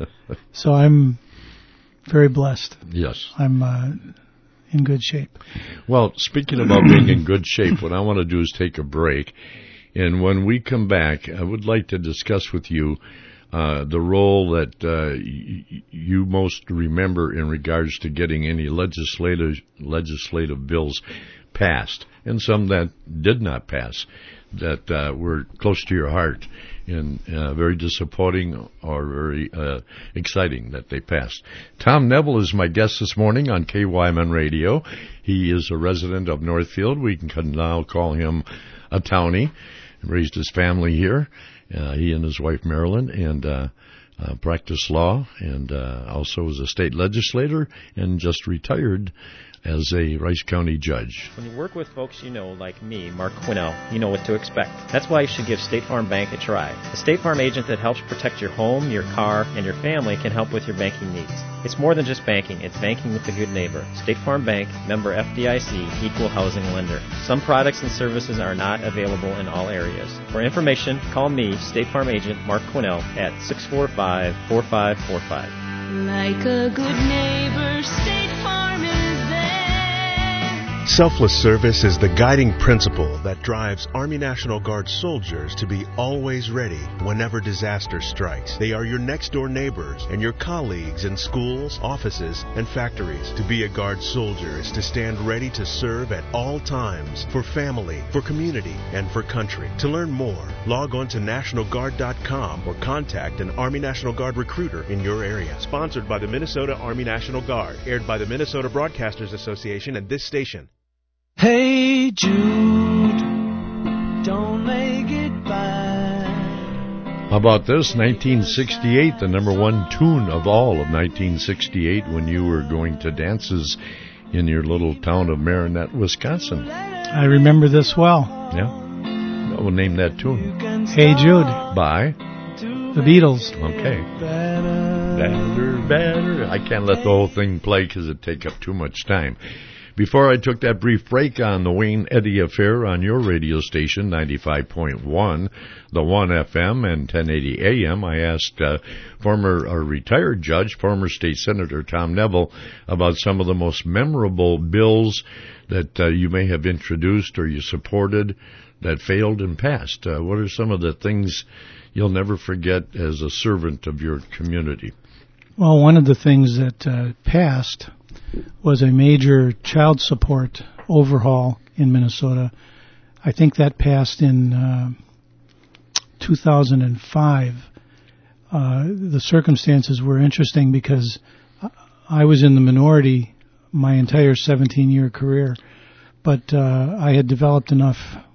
So I'm very blessed. Yes. I'm uh, in good shape. Well, speaking about being in good shape, what I want to do is take a break. And when we come back, I would like to discuss with you Uh, the role that uh, y- you most remember in regards to getting any legislative legislative bills passed, and some that did not pass, that uh, were close to your heart, and uh, very disappointing or very uh, exciting that they passed. Tom Neville is my guest this morning on K Y M N Radio. He is a resident of Northfield. We can now call him a townie. Raised his family here. Uh, he and his wife, Marilyn, and uh, uh, practiced law, and uh, also was a state legislator, and just retired as a Rice County judge. When you work with folks you know, like me, Mark Quinnell, you know what to expect. That's why you should give State Farm Bank a try. The State Farm agent that helps protect your home, your car, and your family can help with your banking needs. It's more than just banking. It's banking with a good neighbor. State Farm Bank, member F D I C, equal housing lender. Some products and services are not available in all areas. For information, call me, State Farm agent Mark Quinnell, at six four five, four five four five. Like a good neighbor, State Farm is there. Selfless service is the guiding principle that drives Army National Guard soldiers to be always ready whenever disaster strikes. They are your next-door neighbors and your colleagues in schools, offices, and factories. To be a Guard soldier is to stand ready to serve at all times for family, for community, and for country. To learn more, log on to National Guard dot com or contact an Army National Guard recruiter in your area. Sponsored by the Minnesota Army National Guard. Aired by the Minnesota Broadcasters Association and this station. Hey Jude, don't make it bad. How about this? nineteen sixty-eight, the number one tune of all of nineteen sixty-eight, when you were going to dances in your little town of Marinette, Wisconsin. I remember this well. Yeah? We'll name that tune. Hey Jude. By? The Beatles. Okay. Better, better. I can't let the whole thing play because it'd take up too much time. Before I took that brief break on the Wayne Eddy Affair on your radio station, ninety-five point one, the one F M and ten eighty A M, I asked uh, former or retired judge, former state senator Tom Neville, about some of the most memorable bills that uh, you may have introduced or you supported that failed and passed. Uh, what are some of the things you'll never forget as a servant of your community? Well, one of the things that uh, passed was a major child support overhaul in Minnesota. I think that passed in uh, two thousand five. Uh, the circumstances were interesting because I was in the minority my entire seventeen-year career, but uh, I had developed enough,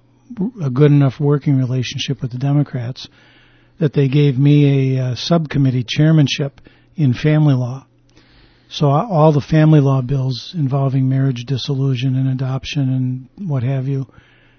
a good enough working relationship with the Democrats that they gave me a uh, subcommittee chairmanship in family law. So all the family law bills involving marriage dissolution and adoption and what have you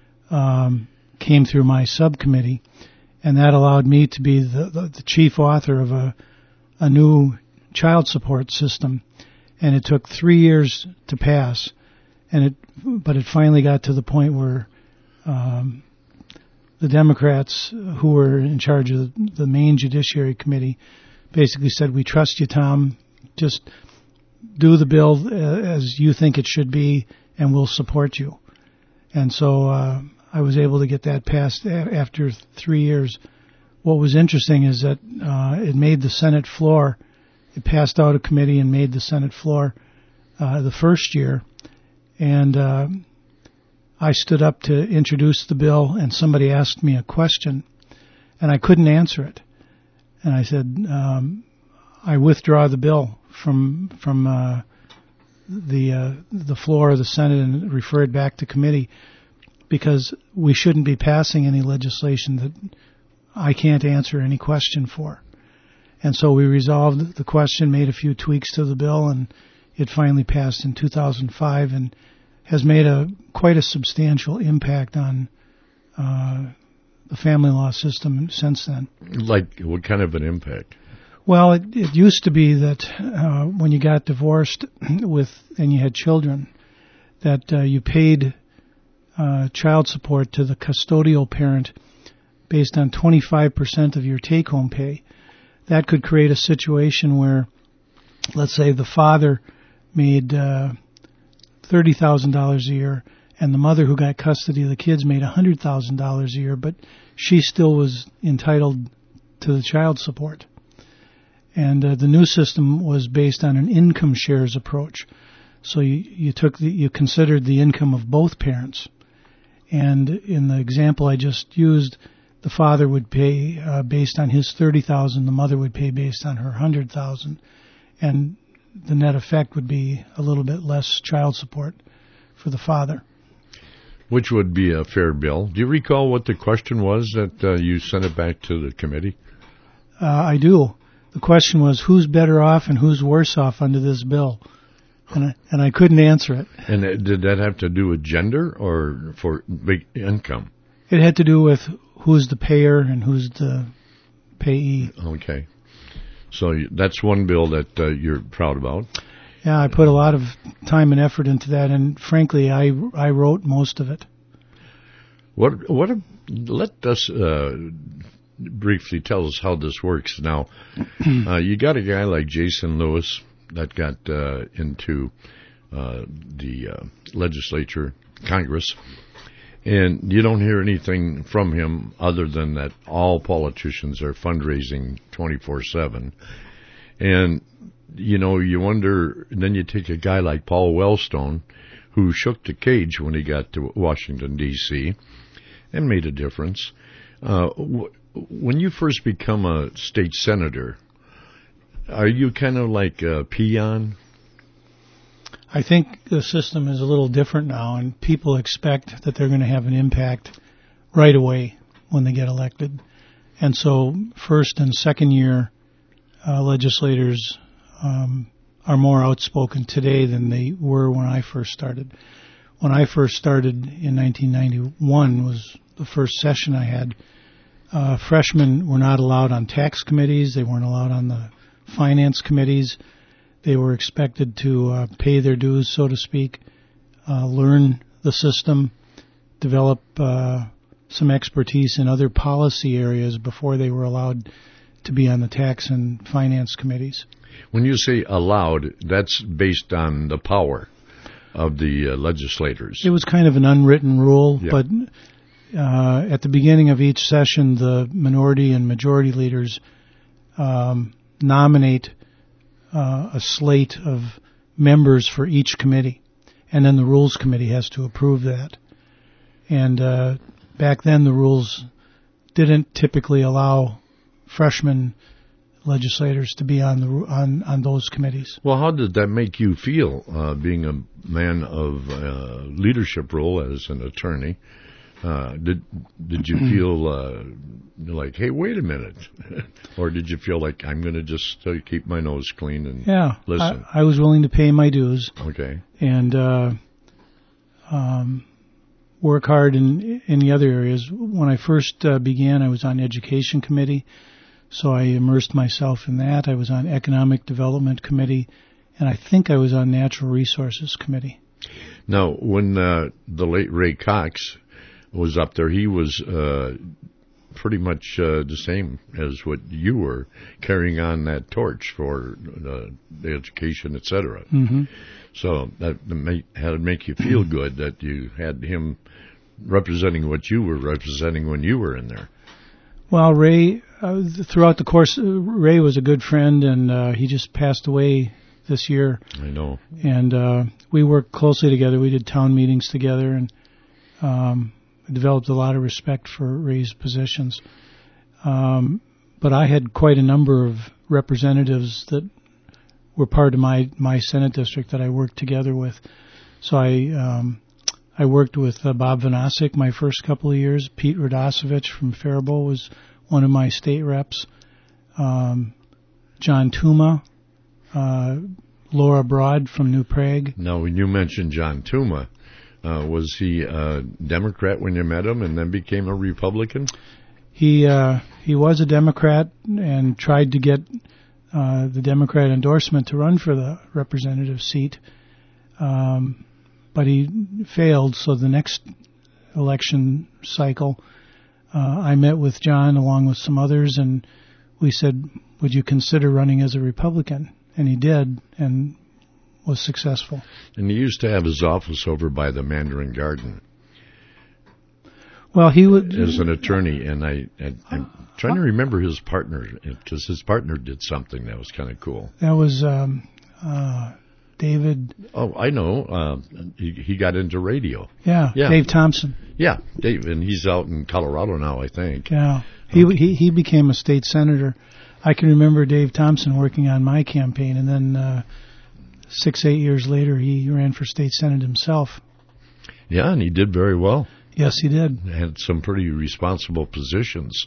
um, came through my subcommittee, and that allowed me to be the, the, the chief author of a, a new child support system. And it took three years to pass, and it but it finally got to the point where um, the Democrats, who were in charge of the main Judiciary Committee, basically said, "We trust you, Tom. Just do the bill as you think it should be, and we'll support you." And so uh, I was able to get that passed after three years. What was interesting is that uh, it made the Senate floor. It passed out of committee and made the Senate floor uh, the first year. And uh, I stood up to introduce the bill, and somebody asked me a question, and I couldn't answer it. And I said, um, I withdraw the bill from from uh, the uh, the floor of the Senate and refer it back to committee, because we shouldn't be passing any legislation that I can't answer any question for. And so we resolved the question, made a few tweaks to the bill, and it finally passed in two thousand five and has made a quite a substantial impact on uh, the family law system since then. Like, what kind of an impact? Well, it, it used to be that uh, when you got divorced with and you had children, that uh, you paid uh, child support to the custodial parent based on twenty-five percent of your take-home pay. That could create a situation where, let's say, the father made uh, thirty thousand dollars a year, and the mother who got custody of the kids made one hundred thousand dollars a year, but she still was entitled to the child support. And uh, the new system was based on an income shares approach. So you, you took the, you considered the income of both parents. And in the example I just used, the father would pay uh, based on his thirty thousand dollars, the mother would pay based on her one hundred thousand dollars. And the net effect would be a little bit less child support for the father. Which would be a fair bill. Do you recall what the question was that uh, you sent it back to the committee? Uh, I do. The question was, who's better off and who's worse off under this bill? And I, and I couldn't answer it. And uh, did that have to do with gender or for big income? It had to do with who's the payer and who's the payee. Okay. So that's one bill that uh, you're proud about. Yeah, I put a lot of time and effort into that, and frankly, I, I wrote most of it. What what? A, let us uh, briefly tell us how this works. Now, uh, you got a guy like Jason Lewis that got uh, into uh, the uh, legislature, Congress, and you don't hear anything from him other than that all politicians are fundraising twenty-four seven. And, you know, you wonder, and then you take a guy like Paul Wellstone, who shook the cage when he got to Washington, D C, and made a difference. Uh, w- when you first become a state senator, are you kind of like a peon? I think the system is a little different now, and people expect that they're going to have an impact right away when they get elected. And so first and second year uh, legislators um, are more outspoken today than they were when I first started. When I first started in nineteen ninety-one was the first session I had. Uh, freshmen were not allowed on tax committees. They weren't allowed on the finance committees. They were expected to uh, pay their dues, so to speak, uh, learn the system, develop uh, some expertise in other policy areas before they were allowed to be on the tax and finance committees. When you say allowed, that's based on the power of the uh, legislators. It was kind of an unwritten rule, yeah. but uh, at the beginning of each session, the minority and majority leaders um, nominate Uh, a slate of members for each committee, and then the Rules Committee has to approve that. And uh, back then, the rules didn't typically allow freshman legislators to be on the on on those committees. Well, how did that make you feel, uh, being a man of uh, leadership role as an attorney? Uh, did did you feel uh, like, hey, wait a minute, or did you feel like I'm going to just uh, keep my nose clean and yeah, listen? I, I was willing to pay my dues. Okay. And uh, um, work hard in in the other areas. When I first uh, began, I was on Education Committee, so I immersed myself in that. I was on Economic Development Committee, and I think I was on Natural Resources Committee. Now, when uh, the late Ray Cox was up there, he was uh, pretty much uh, the same as what you were, carrying on that torch for uh, the education, et cetera. Mm-hmm. So that made, had to make you feel good that you had him representing what you were representing when you were in there. Well, Ray, uh, throughout the course, uh, Ray was a good friend, and uh, he just passed away this year. I know. And uh, we worked closely together. We did town meetings together, and um, developed a lot of respect for Ray's positions. Um, but I had quite a number of representatives that were part of my, my Senate district that I worked together with. So I um, I worked with uh, Bob Vanasek my first couple of years. Pete Radosevich from Faribault was one of my state reps, um, John Tuma, uh, Laura Broad from New Prague. Now, when you mentioned John Tuma, uh, was he a Democrat when you met him and then became a Republican? He uh, he was a Democrat and tried to get uh, the Democrat endorsement to run for the representative seat, um, but he failed. So the next election cycle, uh, I met with John along with some others, and we said, would you consider running as a Republican? And he did, and was successful. And he used to have his office over by the Mandarin Garden. Well, he would as an attorney, and I, I I'm trying to remember his partner, because his partner did something that was kind of cool. That was um, uh, David. Oh, I know. Uh, he he got into radio. Yeah, yeah, Dave Thompson. Yeah, Dave, and he's out in Colorado now, I think. Yeah, he okay. he he became a state senator. I can remember Dave Thompson working on my campaign, and then uh, six eight years later, he ran for state senate himself. Yeah, and he did very well. Yes, he did. Had some pretty responsible positions.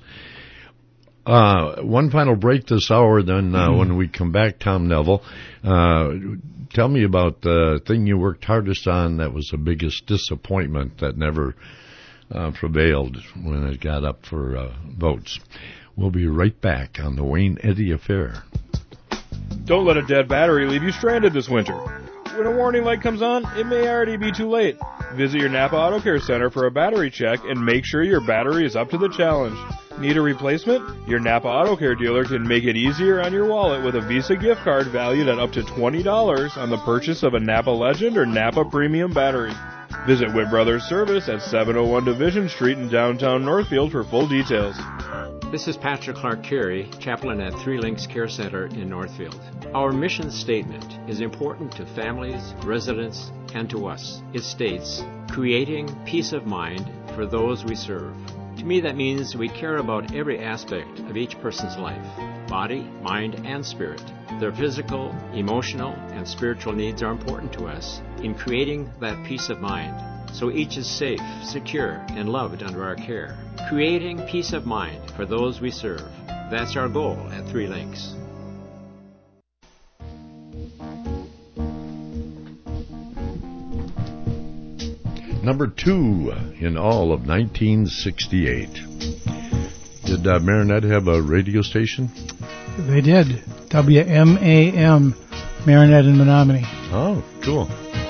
Uh, one final break this hour, then uh, mm-hmm. when we come back, Tom Neville, uh, tell me about the thing you worked hardest on that was the biggest disappointment that never uh, prevailed when it got up for uh, votes. We'll be right back on the Wayne Eddy Affair. Don't let a dead battery leave you stranded this winter. When a warning light comes on, it may already be too late. Visit your Napa Auto Care Center for a battery check and make sure your battery is up to the challenge. Need a replacement? Your Napa Auto Care dealer can make it easier on your wallet with a Visa gift card valued at up to twenty dollars on the purchase of a Napa Legend or Napa Premium battery. Visit Witt Brothers Service at seven oh one Division Street in downtown Northfield for full details. This is Patrick Clark Carey, chaplain at Three Links Care Center in Northfield. Our mission statement is important to families, residents, and to us. It states, creating peace of mind for those we serve. To me, that means we care about every aspect of each person's life, body, mind, and spirit. Their physical, emotional, and spiritual needs are important to us in creating that peace of mind, so each is safe, secure, and loved under our care. Creating peace of mind for those we serve. That's our goal at Three Links. Number two in all of nineteen sixty-eight. Did uh, Marinette have a radio station? They did. W M A M, Marinette and Menominee. Oh, cool.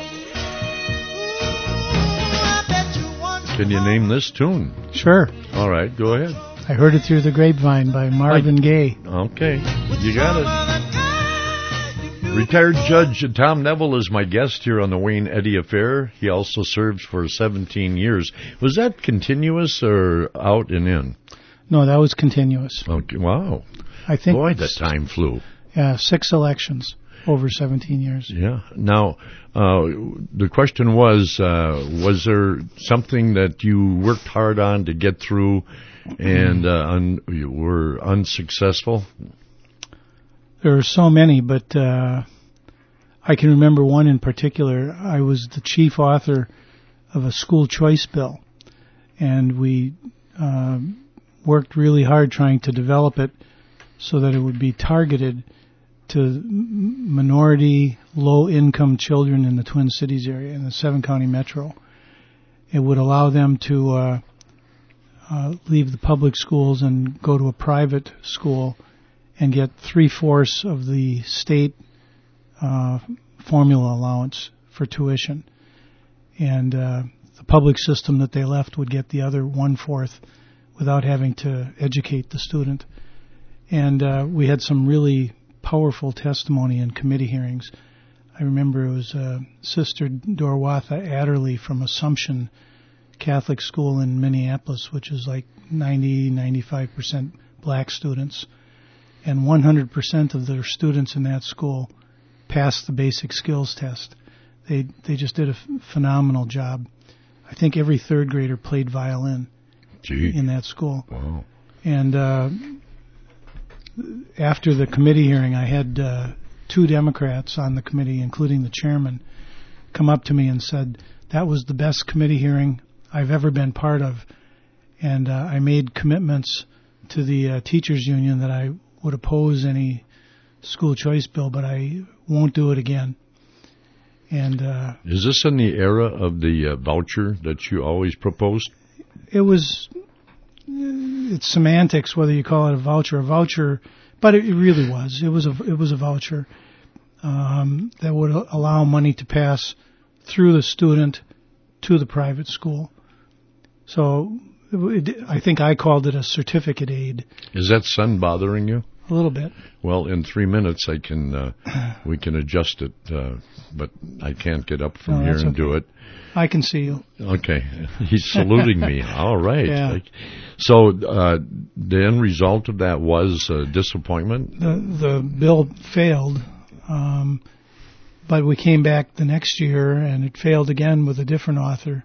Can you name this tune? Sure. All right, go ahead. I Heard It Through the Grapevine by Marvin I, Gaye. Okay, you got it. Retired Judge Tom Neville is my guest here on the Wayne Eddy Affair. He also served for seventeen years. Was that continuous or out and in? No, that was continuous. Okay, wow. I think Boy, that time flew. Yeah, six elections over seventeen years. Yeah. Now, uh, the question was, uh, was there something that you worked hard on to get through and uh, un- you were unsuccessful? There are so many, but uh, I can remember one in particular. I was the chief author of a school choice bill, and we uh, worked really hard trying to develop it so that it would be targeted to minority, low-income children in the Twin Cities area, in the seven-county metro. It would allow them to uh, uh, leave the public schools and go to a private school and get three-fourths of the state uh, formula allowance for tuition. And uh, the public system that they left would get the other one-fourth without having to educate the student. And uh, we had some really powerful testimony in committee hearings. I remember it was uh, Sister Dorwatha Adderley from Assumption Catholic School in Minneapolis, which is like ninety, ninety-five percent black students. And one hundred percent of their students in that school passed the basic skills test. They they just did a f- phenomenal job. I think every third grader played violin Gee. in that school. Wow. And uh, after the committee hearing, I had uh, two Democrats on the committee, including the chairman, come up to me and said, that was the best committee hearing I've ever been part of. And uh, I made commitments to the uh, teachers union that I would oppose any school choice bill, but I won't do it again. And uh, is this in the era of the uh, voucher that you always proposed? It was. It's semantics whether you call it a voucher or a voucher, but it, it really was. It was a it was a voucher um, that would allow money to pass through the student to the private school. So it, it, I think I called it a certificate aid. Is that sun bothering you? A little bit. Well, in three minutes I can uh, we can adjust it, uh, but I can't get up from no, here and okay. do it. I can see you. Okay, he's saluting me. All right. Yeah. Like, so uh, the end result of that was uh, disappointment. The the bill failed, um, but we came back the next year and it failed again with a different author.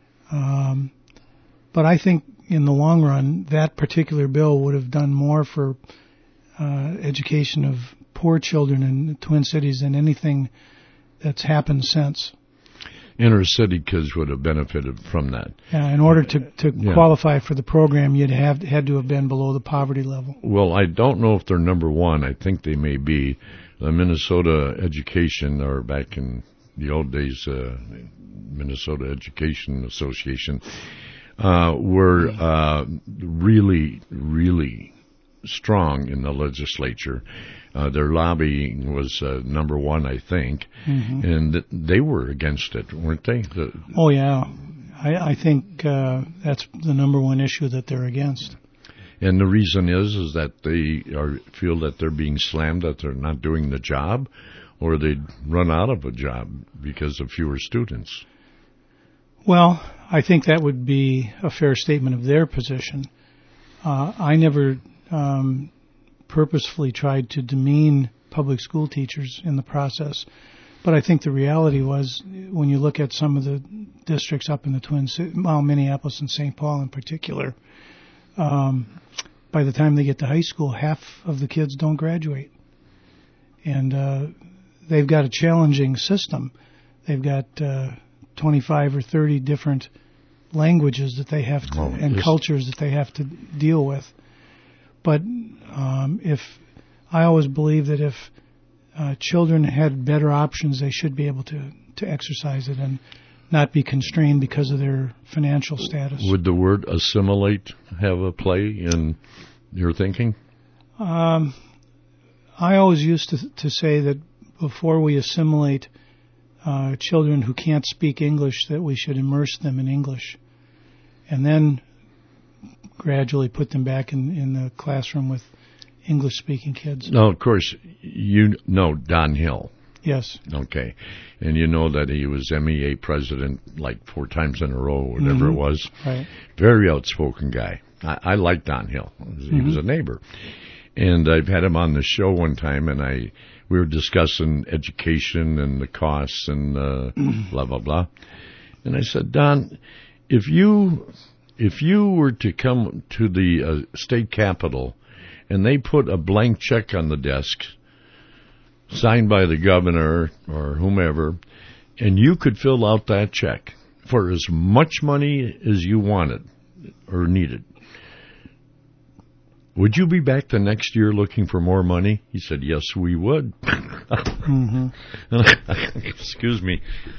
Um, but I think in the long run, that particular bill would have done more for uh, education of poor children in the Twin Cities than anything that's happened since. Inner city kids would have benefited from that. Yeah, in order to, to yeah. qualify for the program, you'd have had to have been below the poverty level. Well, I don't know if they're number one. I think they may be. The Minnesota Education, or back in the old days, uh, Minnesota Education Association, uh, were uh, really, really strong in the legislature. Uh, their lobbying was uh, number one, I think, mm-hmm. and th- they were against it, weren't they? The, oh, yeah. I, I think uh, that's the number one issue that they're against. And the reason is is that they are feel that they're being slammed, that they're not doing the job, or they'd run out of a job because of fewer students. Well, I think that would be a fair statement of their position. Uh, I never... Um, purposefully tried to demean public school teachers in the process. But I think the reality was, when you look at some of the districts up in the Twin Cities, well, Minneapolis and Saint Paul in particular, um, by the time they get to high school, half of the kids don't graduate. And uh, they've got a challenging system. They've got uh, twenty-five or thirty different languages that they have to, oh, and yes. cultures that they have to deal with. But um, if I always believe that if uh, children had better options, they should be able to, to exercise it and not be constrained because of their financial status. Would the word assimilate have a play in your thinking? Um, I always used to, to say that before we assimilate uh, children who can't speak English, that we should immerse them in English. And then gradually put them back in, in the classroom with English-speaking kids. Now, of course, you know Don Hill. Yes. Okay. And you know that he was M E A president like four times in a row, whatever mm-hmm. it was. Right. Very outspoken guy. I, I like Don Hill. He mm-hmm. was a neighbor. And I've had him on the show one time, and I we were discussing education and the costs and uh, blah, blah, blah. And I said, Don, if you... If you were to come to the uh, state capitol and they put a blank check on the desk signed by the governor or whomever, and you could fill out that check for as much money as you wanted or needed, would you be back the next year looking for more money? He said, yes, we would. mm-hmm. Excuse me.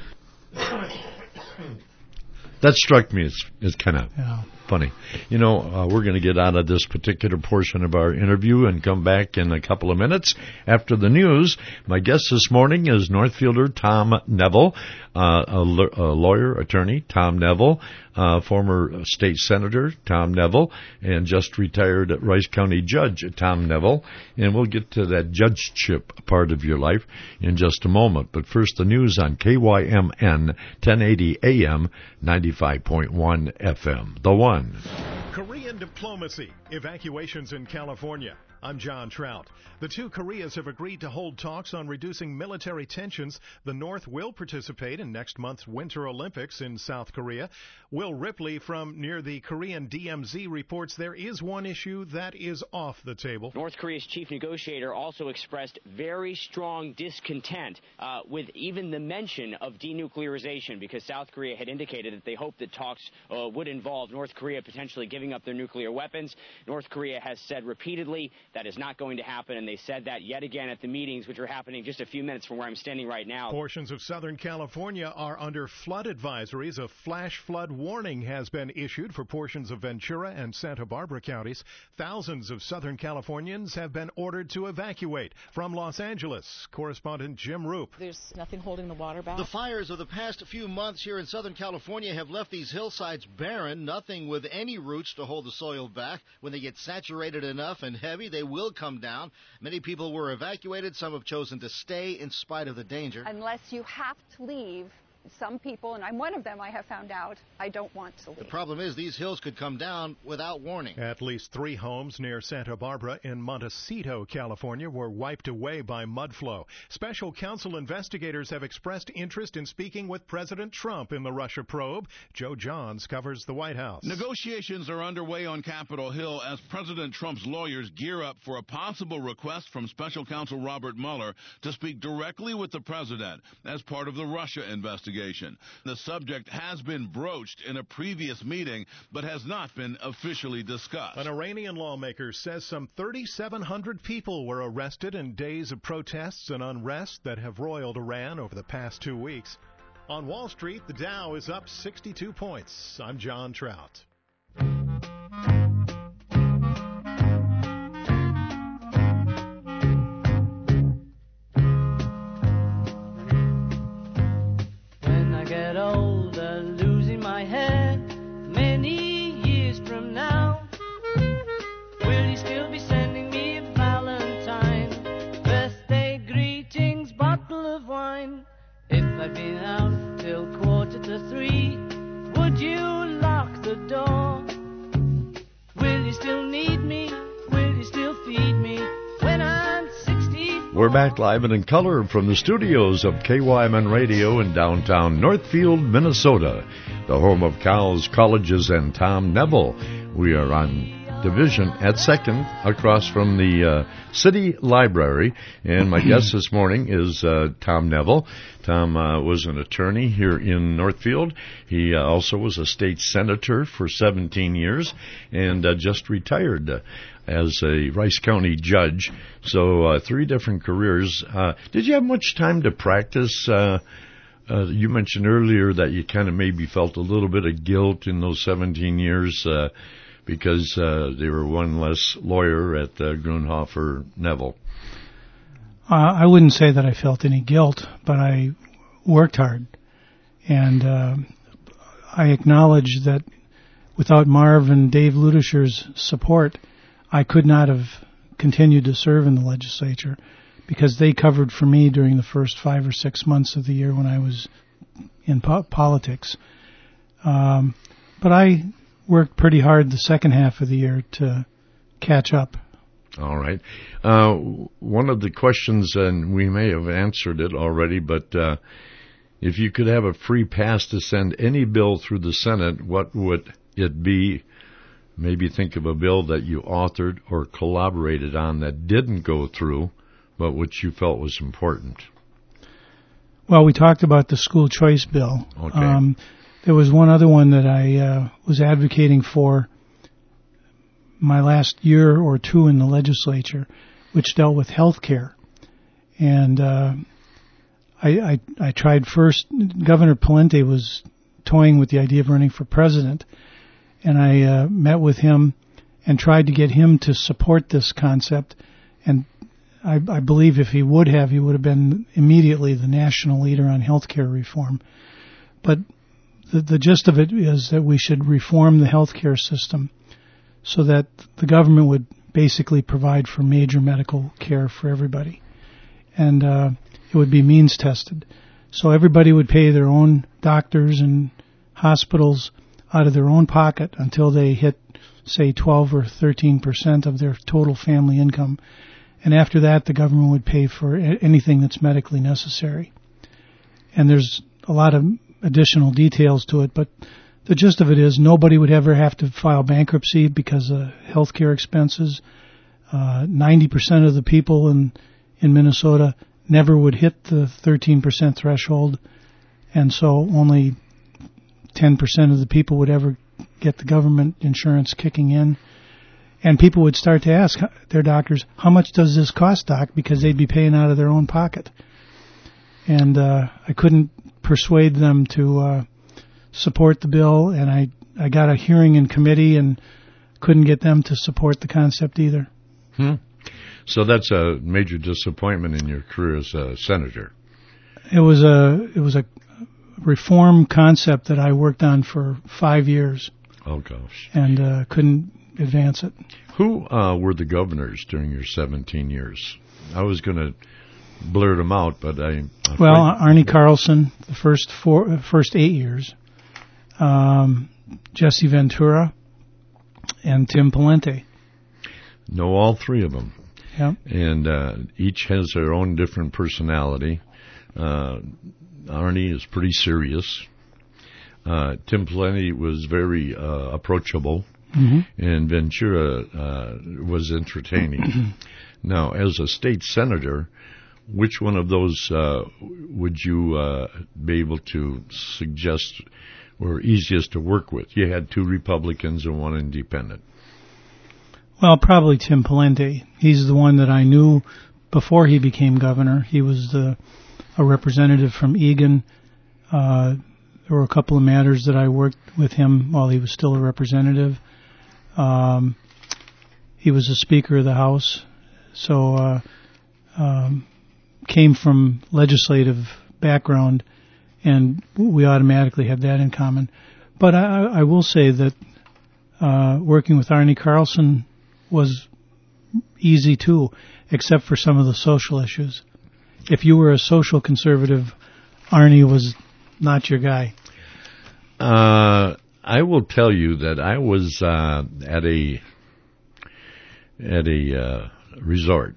That struck me as, as kind of yeah. funny. You know, uh, we're going to get out of this particular portion of our interview and come back in a couple of minutes after the news. My guest this morning is Northfielder Tom Neville, uh, a, a lawyer, attorney, Tom Neville, uh, former state senator, Tom Neville, and just retired Rice County Judge, Tom Neville. And we'll get to that judgeship part of your life in just a moment. But first, the news on K Y M N ten eighty A M, ninety-five point one F M. The One. Korean diplomacy, evacuations in California, I'm John Trout. The two Koreas have agreed to hold talks on reducing military tensions. The North will participate in next month's Winter Olympics in South Korea. Will Ripley from near the Korean D M Z reports there is one issue that is off the table. North Korea's chief negotiator also expressed very strong discontent uh, with even the mention of denuclearization, because South Korea had indicated that they hoped that talks uh, would involve North Korea potentially giving up their nuclear weapons. North Korea has said repeatedly that is not going to happen, and they said that yet again at the meetings, which are happening just a few minutes from where I'm standing right now. Portions of Southern California are under flood advisories. A flash flood warning has been issued for portions of Ventura and Santa Barbara counties. Thousands of Southern Californians have been ordered to evacuate. From Los Angeles, correspondent Jim Roop. There's nothing holding the water back. The fires of the past few months here in Southern California have left these hillsides barren, nothing with any roots to hold the soil back. When they get saturated enough and heavy, they will come down. Many people were evacuated. Some have chosen to stay in spite of the danger. Unless you have to leave, some people, and I'm one of them, I have found out, I don't want to leave. The problem is these hills could come down without warning. At least three homes near Santa Barbara in Montecito, California, were wiped away by mud flow. Special counsel investigators have expressed interest in speaking with President Trump in the Russia probe. Joe Johns covers the White House. Negotiations are underway on Capitol Hill as President Trump's lawyers gear up for a possible request from Special Counsel Robert Mueller to speak directly with the president as part of the Russia investigation. The subject has been broached in a previous meeting, but has not been officially discussed. An Iranian lawmaker says some thirty-seven hundred people were arrested in days of protests and unrest that have roiled Iran over the past two weeks. On Wall Street, the Dow is up sixty-two points. I'm John Trout. Get older, losing my head many years from now. Will you still be sending me a Valentine, birthday greetings, bottle of wine? If I'd been out till quarter to three, would you lock the door? Will you still need me? Will you still feed me when I'm sixty? We're back live and in color from the studios of K Y M N Radio in downtown Northfield, Minnesota, the home of Cowles Colleges and Tom Neville. We are on Division at Second, across from the uh, City Library, and my guest this morning is uh, Tom Neville. Tom uh, was an attorney here in Northfield. He uh, also was a state senator for seventeen years and uh, just retired uh, as a Rice County judge. So uh, three different careers. Uh, did you have much time to practice? Uh, uh, you mentioned earlier that you kind of maybe felt a little bit of guilt in those seventeen years uh, because uh, there were one less lawyer at uh, Grunhofer Neville. Uh, I wouldn't say that I felt any guilt, but I worked hard. And uh, I acknowledge that without Marv and Dave Ludischer's support, I could not have continued to serve in the legislature, because they covered for me during the first five or six months of the year when I was in po- politics. Um, but I worked pretty hard the second half of the year to catch up. All right. Uh, one of the questions, and we may have answered it already, but uh, if you could have a free pass to send any bill through the Senate, what would it be? Maybe think of a bill that you authored or collaborated on that didn't go through, but which you felt was important. Well, we talked about the school choice bill. Okay. Um, there was one other one that I uh, was advocating for my last year or two in the legislature, which dealt with health care. And uh, I, I, I tried first. Governor Palente was toying with the idea of running for president, and I uh, met with him and tried to get him to support this concept. And I, I believe if he would have, he would have been immediately the national leader on health care reform. But the, the gist of it is that we should reform the health care system so that the government would basically provide for major medical care for everybody. And uh, it would be means tested. So everybody would pay their own doctors and hospitals out of their own pocket until they hit, say, twelve or thirteen percent of their total family income. And after that, the government would pay for anything that's medically necessary. And there's a lot of additional details to it, but the gist of it is nobody would ever have to file bankruptcy because of health care expenses. Uh, ninety percent of the people in, in Minnesota never would hit the thirteen percent threshold, and so only ten percent of the people would ever get the government insurance kicking in. And people would start to ask their doctors, how much does this cost, doc? Because they'd be paying out of their own pocket. And uh, I couldn't persuade them to uh, support the bill, and I, I got a hearing in committee and couldn't get them to support the concept either. Hmm. So that's a major disappointment in your career as a senator. It was a it was a reform concept that I worked on for five years. Oh gosh! And uh, couldn't advance it. Who uh, were the governors during your seventeen years? I was going to blurt them out, but I. I well, Arnie Carlson, the first four, first eight years, um, Jesse Ventura, and Tim Pawlenty. Know all three of them. Yep. And uh, each has their own different personality. Uh, Arnie is pretty serious. Uh, Tim Pawlenty was very uh, approachable. Mm-hmm. And Ventura uh, was entertaining. Now, as a state senator, which one of those uh, would you uh, be able to suggest were easiest to work with? You had two Republicans and one independent. Well, probably Tim Pawlenty. He's the one that I knew before he became governor. He was the, a representative from Eagan. Uh, there were a couple of matters that I worked with him while he was still a representative. Um, he was a Speaker of the House, so uh, um, came from legislative background, and we automatically had that in common. But I, I will say that uh, working with Arnie Carlson was easy too, except for some of the social issues. If you were a social conservative, Arnie was not your guy. Uh, I will tell you that I was uh, at a at a uh, resort,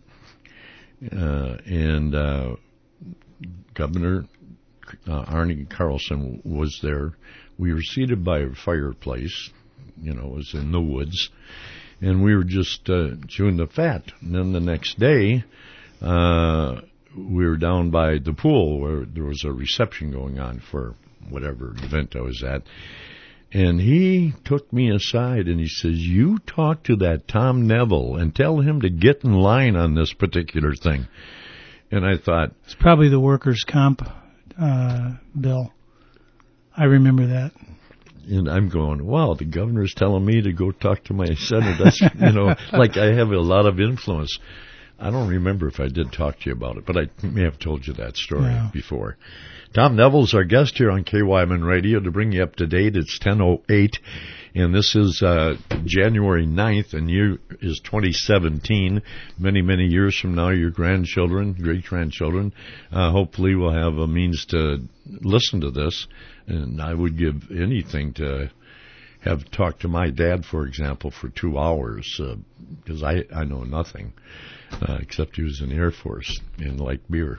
uh, and uh, Governor uh, Arnie Carlson was there. We were seated by a fireplace, you know, it was in the woods, and we were just uh, chewing the fat. And then the next day, uh, we were down by the pool where there was a reception going on for whatever event I was at. And he took me aside and he says, you talk to that Tom Neville and tell him to get in line on this particular thing. And I thought... It's probably the workers' comp uh, bill. I remember that. And I'm going, wow, the governor's telling me to go talk to my senator. That's, you know, like I have a lot of influence. I don't remember if I did talk to you about it, but I may have told you that story yeah. before. Tom Neville's our guest here on K Y M N Radio to bring you up to date. It's ten oh eight, and this is uh, January ninth, and year is twenty seventeen. Many, many years from now, your grandchildren, great-grandchildren, uh, hopefully will have a means to listen to this, and I would give anything to have talked to my dad, for example, for two hours, because uh, I, I know nothing. Uh, except he was in the Air Force and liked beer.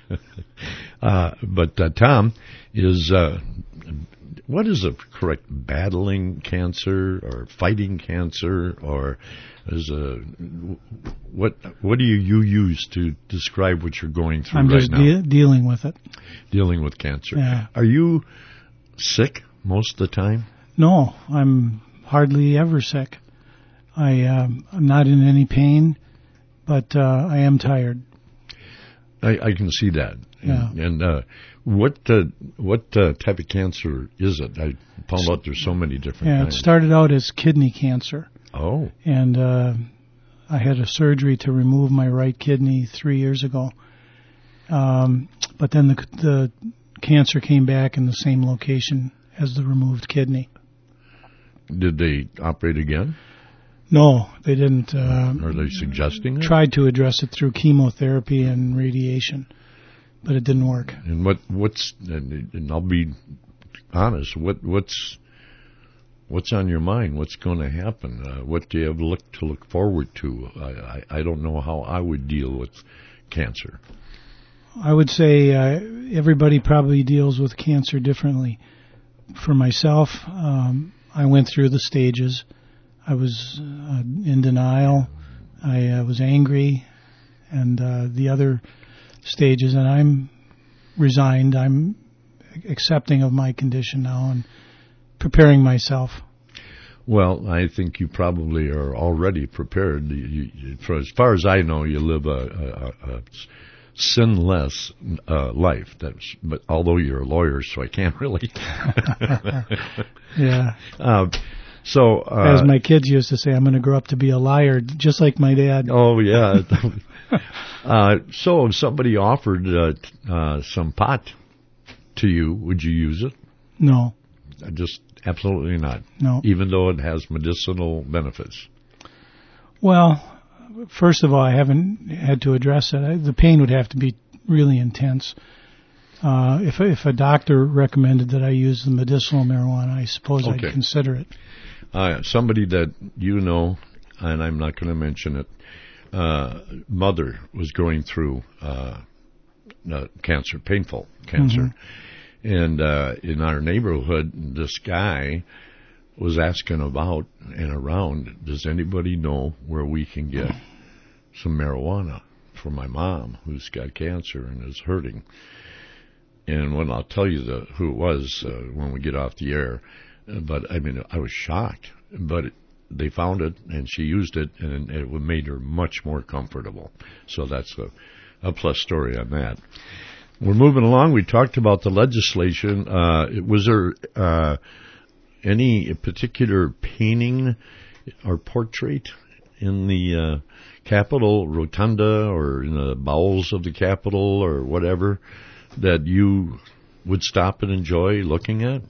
uh, but uh, Tom is, uh, what is a correct, battling cancer or fighting cancer, or is a, what what do you, you use to describe what you're going through I'm right just now? De- dealing with it. Dealing with cancer. Yeah. Are you sick most of the time? No, I'm hardly ever sick. I um, I'm not in any pain. But uh, I am tired. I, I can see that. Yeah. And, and uh, what uh, what uh, type of cancer is it? I found out there's so many different yeah, kinds. It started out as kidney cancer. Oh. And uh, I had a surgery to remove my right kidney three years ago. Um, but then the, the cancer came back in the same location as the removed kidney. Did they operate again? No, they didn't. Uh, Are they suggesting it? Tried to address it through chemotherapy and radiation, but it didn't work. And what what's and, and I'll be honest. What what's what's on your mind? What's going to happen? Uh, what do you have look to look forward to? I, I, I don't know how I would deal with cancer. I would say uh, everybody probably deals with cancer differently. For myself, um, I went through the stages. I was uh, in denial. I uh, was angry, and uh, the other stages, and I'm resigned. I'm accepting of my condition now and preparing myself. Well, I think you probably are already prepared. You, you, for as far as I know, you live a, a, a sinless uh, life. That's, but although you're a lawyer, so I can't really. Yeah. Uh, so, uh, as my kids used to say, I'm going to grow up to be a liar, just like my dad. Oh yeah. uh, so, if somebody offered uh, uh, some pot to you, would you use it? No. Just absolutely not. No. Even though it has medicinal benefits. Well, first of all, I haven't had to address it. I, the pain would have to be really intense. Uh, if if a doctor recommended that I use the medicinal marijuana, I suppose Okay. I'd consider it. Uh, somebody that you know, and I'm not going to mention it, uh, mother was going through uh, uh, cancer, painful cancer. Mm-hmm. And uh, in our neighborhood, this guy was asking about and around, does anybody know where we can get some marijuana for my mom who's got cancer and is hurting? And when I'll tell you the, who it was uh, when we get off the air, but I mean, I was shocked. But it, they found it, and she used it, and it made her much more comfortable. So that's a, a plus story on that. We're moving along. We talked about the legislation. Uh, was there uh, any particular painting or portrait in the uh, Capitol rotunda or in the bowels of the Capitol or whatever that you would stop and enjoy looking at?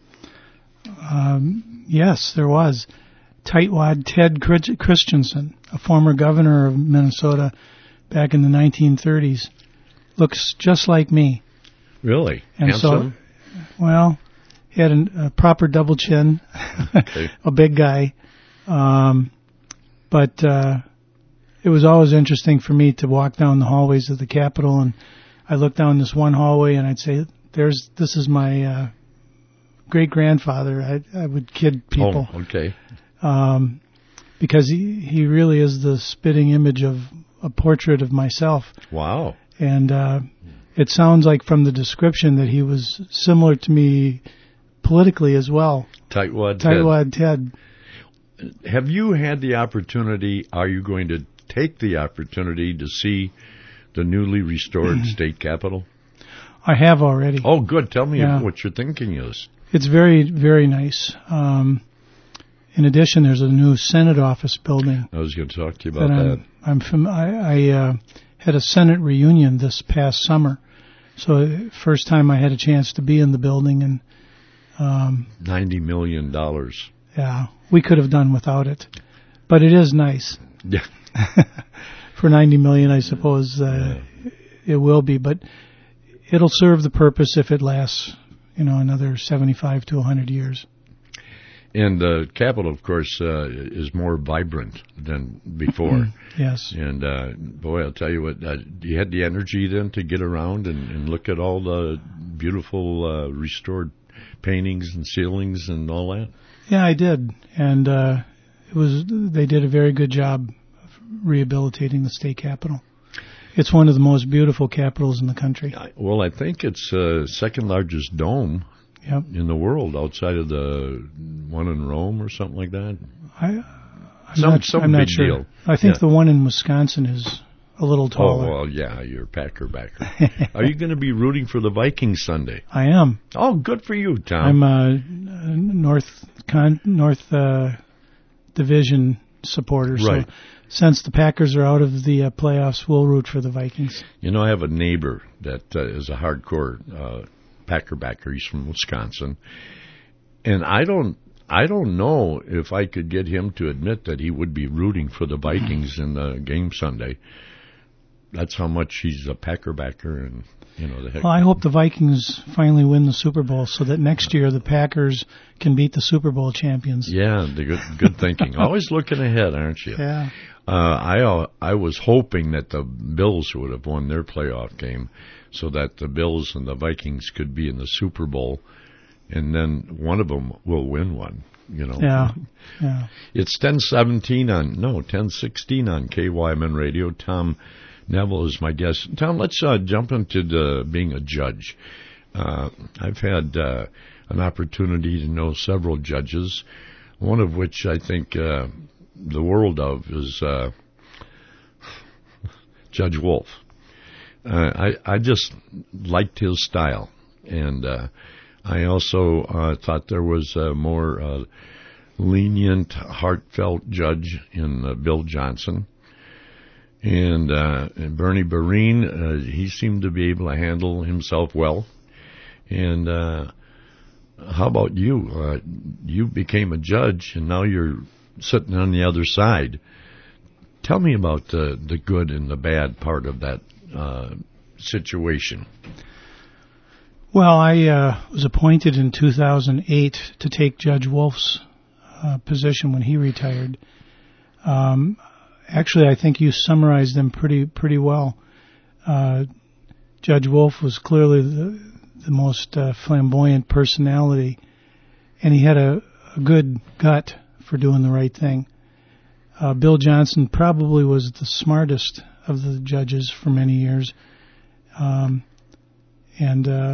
Um, yes, there was. Tightwad Ted Christensen, a former governor of Minnesota back in the nineteen thirties, looks just like me. Really? And Handsome? So, well, he had an, a proper double chin, Okay. a big guy. Um, but uh, it was always interesting for me to walk down the hallways of the Capitol, and I look down this one hallway, and I'd say, "There's this is my uh, great grandfather." I, I would kid people. Oh, okay. Um, because he he really is the spitting image of a portrait of myself. Wow. And uh, it sounds like from the description that he was similar to me politically as well. Tightwad Ted. Tightwad Ted. Have you had the opportunity, are you going to take the opportunity to see the newly restored state capitol? I have already. Oh, good. Tell me Yeah. what your thinking is. It's very, very nice. Um, in addition, there's a new Senate office building. I was going to talk to you about that that. I'm, I'm fam- I, I uh, had a Senate reunion this past summer. So first time I had a chance to be in the building, and um, ninety million dollars. yeah, we could have done without it. But it is nice. Yeah. For ninety million dollars, I suppose uh, it will be, but it'll serve the purpose if it lasts, you know, another seventy-five to one hundred years. And the Capitol, of course, uh, is more vibrant than before. Yes. And, uh, boy, I'll tell you what, uh, you had the energy then to get around and, and look at all the beautiful uh, restored paintings and ceilings and all that? Yeah, I did. And uh, it was they did a very good job of rehabilitating the state capitol. It's one of the most beautiful capitals in the country. Well, I think it's uh, second largest dome Yep. in the world outside of the one in Rome or something like that. I, I'm some not, some I'm big not sure. deal. I think Yeah. the one in Wisconsin is a little taller. Oh, well, yeah, you're a Packer backer. Are you going to be rooting for the Vikings Sunday? I am. Oh, good for you, Tom. I'm a North Con, North uh, Division supporter. Right. So since the Packers are out of the uh, playoffs, we'll root for the Vikings. You know, I have a neighbor that uh, is a hardcore uh, Packer backer. He's from Wisconsin, and I don't, I don't know if I could get him to admit that he would be rooting for the Vikings in the game Sunday. that's how much he's a Packer backer, and you know the heck. Well, I hope the Vikings finally win the Super Bowl so that next year the Packers can beat the Super Bowl champions. Yeah, the good good thinking. Always looking ahead, aren't you? Yeah. Uh, I uh, I was hoping that the Bills would have won their playoff game, so that the Bills and the Vikings could be in the Super Bowl, and then one of them will win one. You know. Yeah. Yeah. It's ten seventeen on no ten sixteen on K Y M N Radio. Tom Neville is my guest. Tom, let's uh, jump into the, being a judge. Uh, I've had uh, an opportunity to know several judges, one of which I think uh, the world of is uh, Judge Wolf. Uh, I I just liked his style, and uh, I also uh, thought there was a more uh, lenient, heartfelt judge in uh, Bill Johnson. And, uh, and Bernie Bereen, uh, he seemed to be able to handle himself well. And uh, how about you? Uh, you became a judge, and now you're sitting on the other side. Tell me about the, the good and the bad part of that uh, situation. Well, I uh, was appointed in two thousand eight to take Judge Wolf's uh, position when he retired. Um, actually, I think you summarized them pretty pretty well. Uh, Judge Wolf was clearly the, the most uh, flamboyant personality, and he had a, a good gut for doing the right thing. Uh, Bill Johnson probably was the smartest of the judges for many years, um, and uh,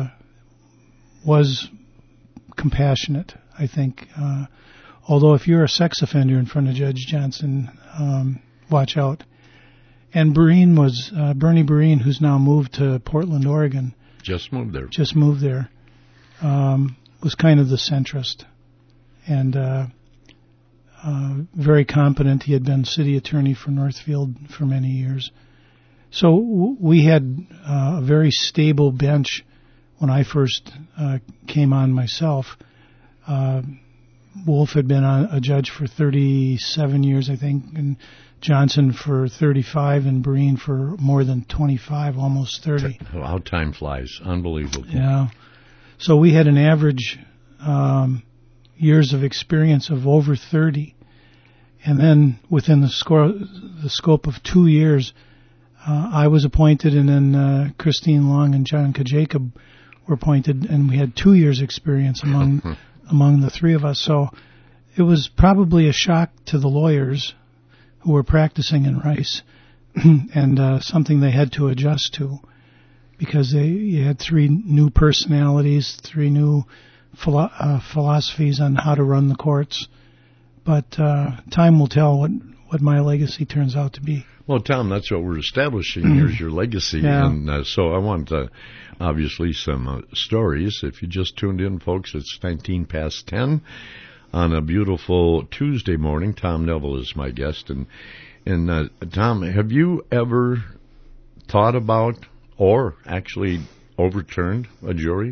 was compassionate, I think. Uh, although if you're a sex offender in front of Judge Johnson, um, watch out. And Bereen was, uh, Bernie Bereen, who's now moved to Portland, Oregon. Just moved there. Just moved there. Um, was kind of the centrist. And uh, uh, very competent. He had been city attorney for Northfield for many years. So w- we had uh, a very stable bench when I first uh, came on myself. Uh, Wolf had been on, a judge for thirty-seven years, I think, and Johnson for thirty-five, and Bereen for more than twenty-five, almost thirty. How time flies. Unbelievable. Yeah. So we had an average um, years of experience of over thirty. And then within the, score, the scope of two years, uh, I was appointed, and then uh, Christine Long and John Kajacob were appointed, and we had two years experience among among the three of us. So it was probably a shock to the lawyers who were practicing in Rice, and uh, something they had to adjust to, because they you had three new personalities, three new philo- uh, philosophies on how to run the courts. But uh, time will tell what, what my legacy turns out to be. Well, Tom, that's what we're establishing. Here's your legacy. Yeah. And uh, so I want, uh, obviously, some uh, stories. If you just tuned in, folks, it's nineteen past ten on a beautiful Tuesday morning. Tom Neville is my guest. And, and uh, Tom, have you ever thought about or actually overturned a jury?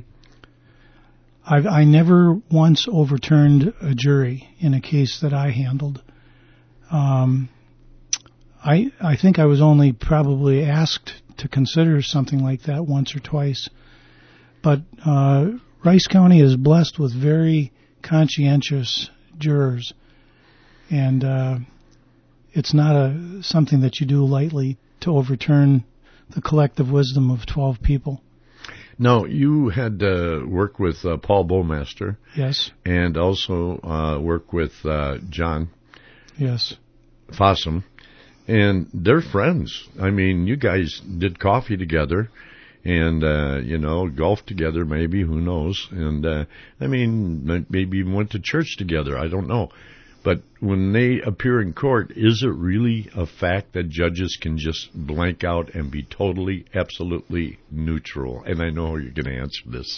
I've, I never once overturned a jury in a case that I handled. Um, I I think I was only probably asked to consider something like that once or twice. But uh, Rice County is blessed with very conscientious jurors, and uh, it's not a something that you do lightly to overturn the collective wisdom of twelve people. Now, you had uh, worked with uh, Paul Bowmaster. Yes. And also uh, worked with uh, John. Yes. Fossum. And they're friends. I mean, you guys did coffee together and, uh, you know, golf together maybe, who knows. And, uh, I mean, maybe even went to church together. I don't know. But when they appear in court, is it really a fact that judges can just blank out and be totally, absolutely neutral? And I know you're going to answer this.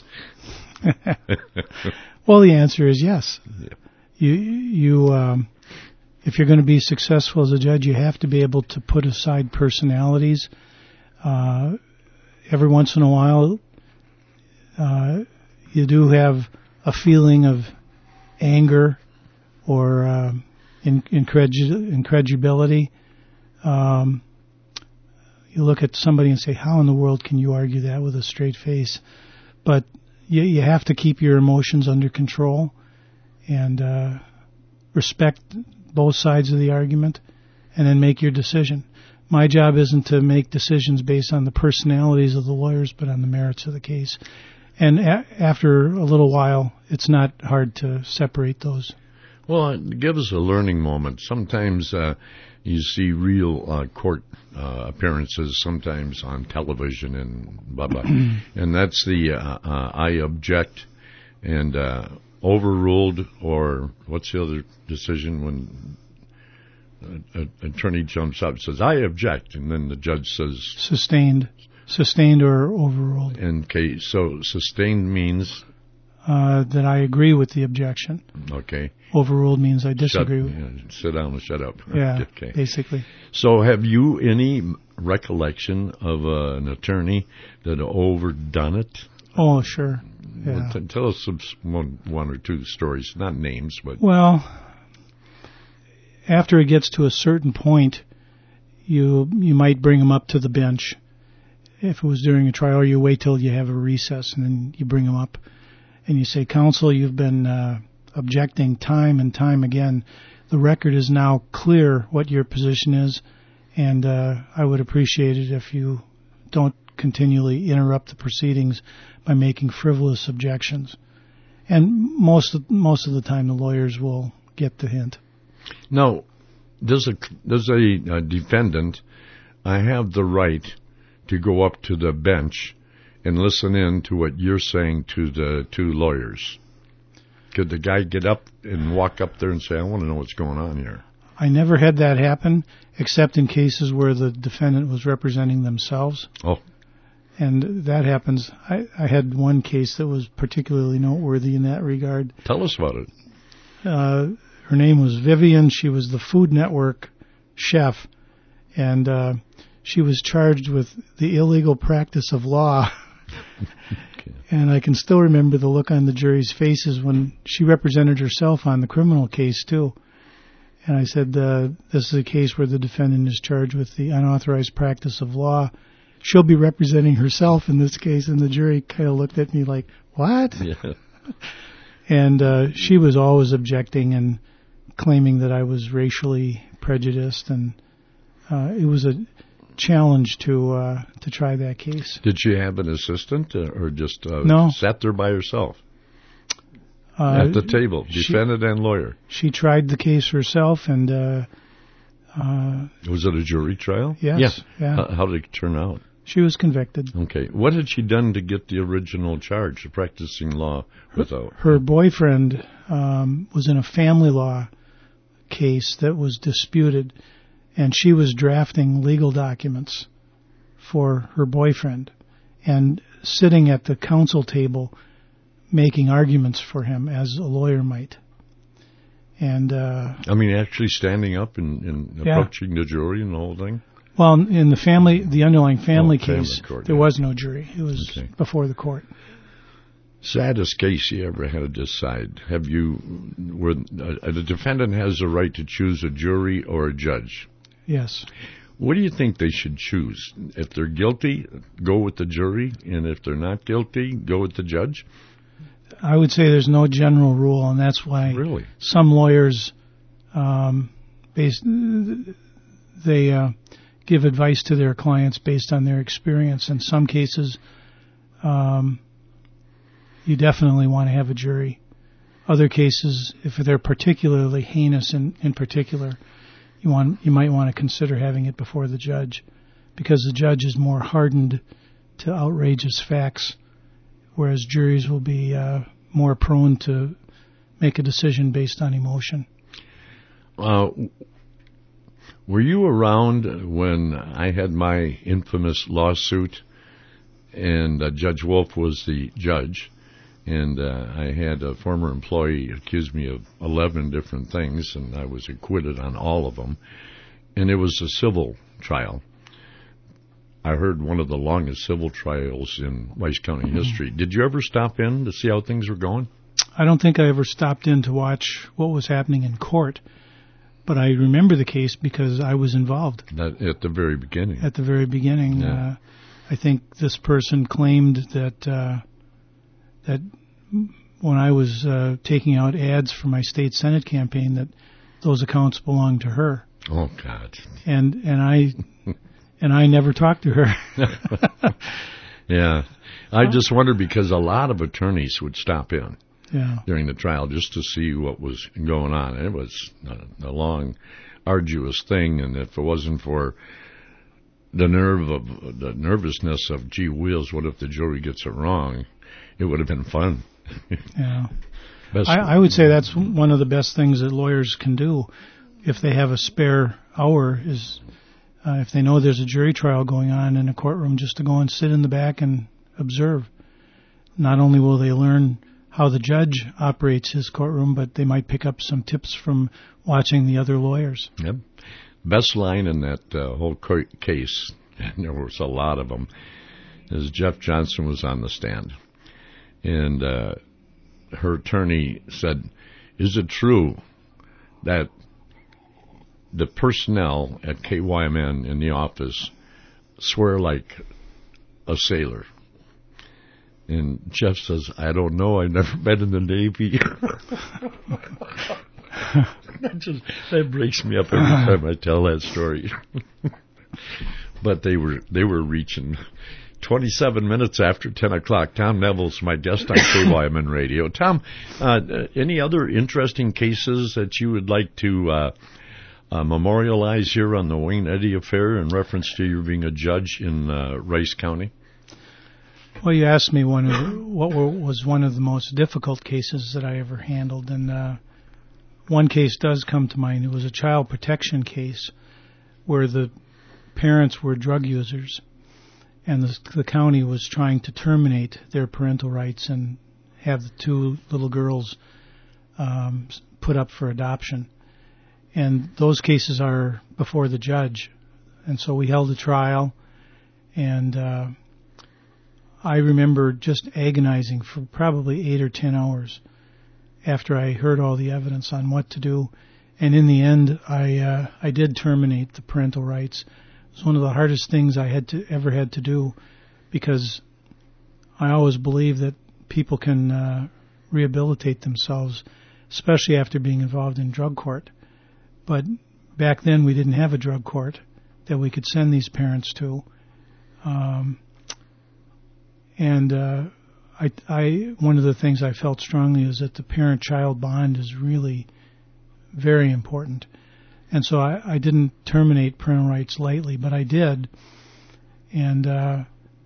Well, the answer is yes. Yeah. You, you, um, if you're going to be successful as a judge, you have to be able to put aside personalities. Uh, every once in a while, uh, you do have a feeling of anger or uh, incredul- incredulity. Um, you look at somebody and say, how in the world can you argue that with a straight face? But you, you have to keep your emotions under control and uh, respect both sides of the argument and then make your decision. My job isn't to make decisions based on the personalities of the lawyers, but on the merits of the case. And a- after a little while, it's not hard to separate those. Well, it gives a learning moment. Sometimes uh, you see real uh, court uh, appearances, sometimes on television and blah, blah. And that's the uh, uh, I object and uh, overruled, or what's the other decision when an attorney jumps up and says, I object, and then the judge says... Sustained. Sustained or overruled. Okay, so sustained means... Uh, that I agree with the objection. Okay. Overruled means I disagree shut, with it. Yeah, sit down and shut up. Yeah, okay. Basically. So have you any recollection of uh, an attorney that overdone it? Oh, sure. Yeah. Well, t- tell us some, one, one or two stories, not names, but... Well, after it gets to a certain point, you you might bring them up to the bench. If it was during a trial, you wait till you have a recess, and then you bring them up. And you say, counsel, you've been uh, objecting time and time again. The record is now clear what your position is, and uh, I would appreciate it if you don't continually interrupt the proceedings by making frivolous objections. And most of, most of the time, the lawyers will get the hint. Now, does a, does a, a defendant I have the right to go up to the bench and listen in to what you're saying to the two lawyers? Could the guy get up and walk up there and say, I want to know what's going on here? I never had that happen, except in cases where the defendant was representing themselves. Oh. And that happens. I, I had one case that was particularly noteworthy in that regard. Tell us about it. Uh, her name was Vivian. She was the Food Network chef, and uh, she was charged with the illegal practice of law. Okay. And I can still remember the look on the jury's faces when she represented herself on the criminal case, too. And I said, uh, this is a case where the defendant is charged with the unauthorized practice of law. She'll be representing herself in this case. And the jury kind of looked at me like, what? Yeah. And uh, she was always objecting and claiming that I was racially prejudiced. And uh, it was a challenge to uh, to try that case. Did she have an assistant uh, or just uh, no. sat there by herself uh, at the table, defendant she, and lawyer? She tried the case herself, and uh, uh, was it a jury trial? Yes. Yes. Yeah. How, how did it turn out? She was convicted. Okay. What had she done to get the original charge of practicing law without? Her, her boyfriend um, was in a family law case that was disputed, and she was drafting legal documents for her boyfriend and sitting at the counsel table making arguments for him as a lawyer might. And uh, I mean, actually standing up and, and yeah. approaching the jury and the whole thing? Well, in the family, the underlying family oh, case, family court, there yeah. was no jury. It was okay. before the court. Saddest case you ever had to decide? Have you, where a, a defendant has a right to choose a jury or a judge? Yes. What do you think they should choose? If they're guilty, go with the jury, and if they're not guilty, go with the judge? I would say there's no general rule, and that's why really? some lawyers, um, based, they uh, give advice to their clients based on their experience. In some cases, um, you definitely want to have a jury. Other cases, if they're particularly heinous in, in particular, you want you might want to consider having it before the judge, because the judge is more hardened to outrageous facts, whereas juries will be uh, more prone to make a decision based on emotion. Uh, were you around when I had my infamous lawsuit and uh, Judge Wolf was the judge? And uh, I had a former employee accuse me of eleven different things, and I was acquitted on all of them. And it was a civil trial. I heard one of the longest civil trials in Rice County history. Did you ever stop in to see how things were going? I don't think I ever stopped in to watch what was happening in court. but I remember the case because I was involved. That, at the very beginning. At the very beginning. Yeah. Uh, I think this person claimed that uh, that when I was uh, taking out ads for my state Senate campaign, that those accounts belonged to her. Oh, God. And and I and I never talked to her. Yeah. I just wonder because a lot of attorneys would stop in yeah. during the trial just to see what was going on. And it was a, a long, arduous thing, and if it wasn't for the nerve of the nervousness of, gee whiz, what if the jury gets it wrong, it would have been fun. Yeah. Best I, I would say that's one of the best things that lawyers can do if they have a spare hour is uh, if they know there's a jury trial going on in a courtroom, just to go and sit in the back and observe. Not only will they learn how the judge operates his courtroom, but they might pick up some tips from watching the other lawyers. Yep. Best line in that uh, whole court case, and there was a lot of them, is Jeff Johnson was on the stand. And uh, her attorney said, is it true that the personnel at K Y M N in the office swear like a sailor? And Jeff says, I don't know. I've never been in the Navy. that, just, that breaks me up every time I tell that story. But they were they were reaching. twenty-seven minutes after ten o'clock, Tom Neville's my guest on K Y M N Radio. Tom, uh, any other interesting cases that you would like to uh, uh, memorialize here on the Wayne Eddy affair in reference to you being a judge in uh, Rice County? Well, you asked me one of the, what were, was one of the most difficult cases that I ever handled, and uh, one case does come to mind. It was a child protection case where the parents were drug users, and the, the county was trying to terminate their parental rights and have the two little girls um, put up for adoption. And those cases are before the judge. And so we held a trial, and uh, I remember just agonizing for probably eight or ten hours after I heard all the evidence on what to do. And in the end, I uh, I did terminate the parental rights. It was one of the hardest things I had to ever had to do, because I always believe that people can uh, rehabilitate themselves, especially after being involved in drug court. But back then we didn't have a drug court that we could send these parents to. Um, and uh, I, I, one of the things I felt strongly is that the parent-child bond is really very important. And so I, I didn't terminate parental rights lightly, but I did. And uh,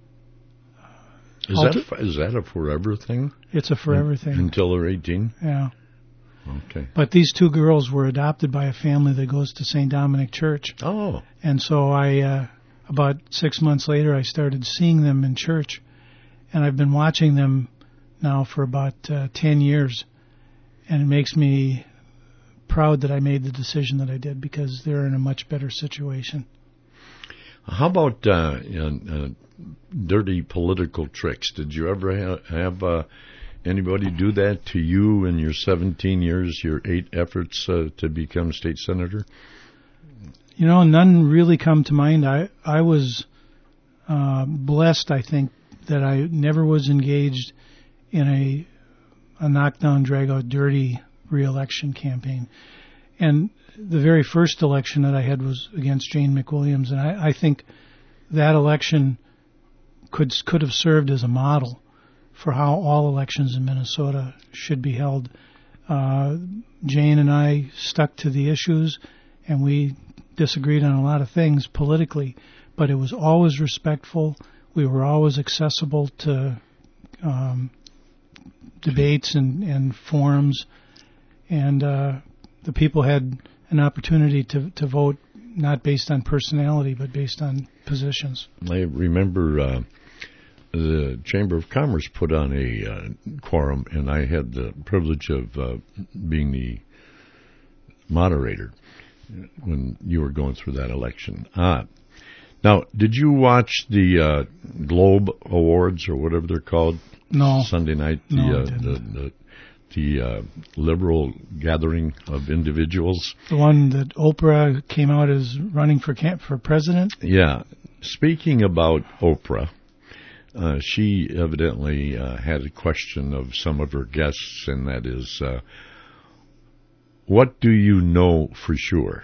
is that a, is that a forever thing? It's a forever thing. Until they're eighteen? Yeah. Okay. But these two girls were adopted by a family that goes to Saint Dominic Church. Oh. And so I, uh, about six months later, I started seeing them in church. And I've been watching them now for about uh, ten years. And it makes me proud that I made the decision that I did, because they're in a much better situation. How about uh, uh, dirty political tricks? Did you ever ha- have uh, anybody do that to you in your seventeen years, your eight efforts uh, to become state senator? You know, none really come to mind. I, I was uh, blessed, I think, that I never was engaged in a, a knockdown, drag-out, dirty re-election campaign. And the very first election that I had was against Jane McWilliams, and I, I think that election could could have served as a model for how all elections in Minnesota should be held. Uh, Jane and I stuck to the issues, and we disagreed on a lot of things politically, but it was always respectful. We were always accessible to um, debates and, and forums, and uh, the people had an opportunity to, to vote not based on personality, but based on positions. I remember uh, the Chamber of Commerce put on a uh, quorum, and I had the privilege of uh, being the moderator when you were going through that election. Ah, now, did you watch the uh, Globe Awards or whatever they're called? No. Sunday night, the, no, uh, I didn't. the, the the uh, liberal gathering of individuals. The one that Oprah came out as running for camp for president? Yeah. Speaking about Oprah, uh, she evidently uh, had a question of some of her guests, and that is, uh, what do you know for sure?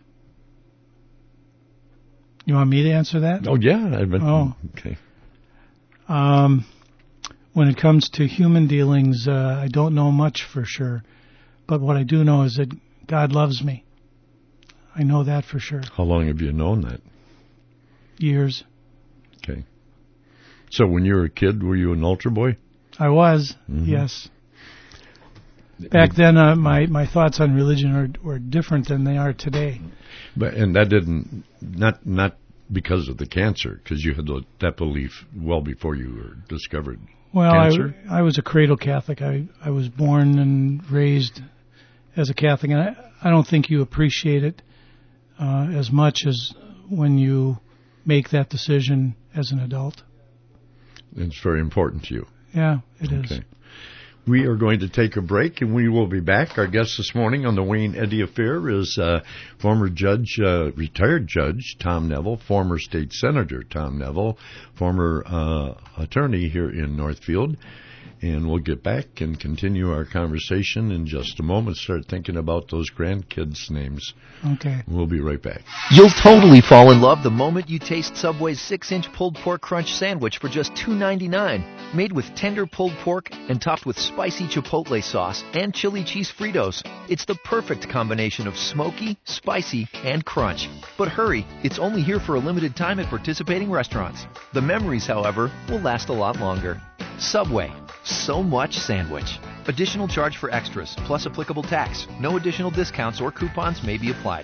You want me to answer that? Oh, yeah. I've been, oh. Okay. Um, when it comes to human dealings, uh, I don't know much for sure. But what I do know is that God loves me. I know that for sure. How long have you known that? Years. Okay. So when you were a kid, were you an altar boy? I was, mm-hmm. yes. Back then, uh, my, my thoughts on religion are, were different than they are today. But and that didn't, not not because of the cancer, because you had that belief well before you were discovered well, cancer? I, I was a cradle Catholic. I, I was born and raised as a Catholic, and I, I don't think you appreciate it uh, as much as when you make that decision as an adult. It's very important to you. Yeah, it okay. is. We are going to take a break, and we will be back. Our guest this morning on the Wayne Eddy Affair is uh, former judge, uh, retired judge Tom Neville, former state senator Tom Neville, former uh, attorney here in Northfield. And we'll get back and continue our conversation in just a moment. Start thinking about those grandkids' names. Okay. We'll be right back. You'll totally fall in love the moment you taste Subway's six-inch pulled pork crunch sandwich for just two ninety-nine. Made with tender pulled pork and topped with spicy chipotle sauce and chili cheese Fritos. It's the perfect combination of smoky, spicy, and crunch. But hurry, it's only here for a limited time at participating restaurants. The memories, however, will last a lot longer. Subway. So much sandwich. Additional charge for extras, plus applicable tax. No additional discounts or coupons may be applied.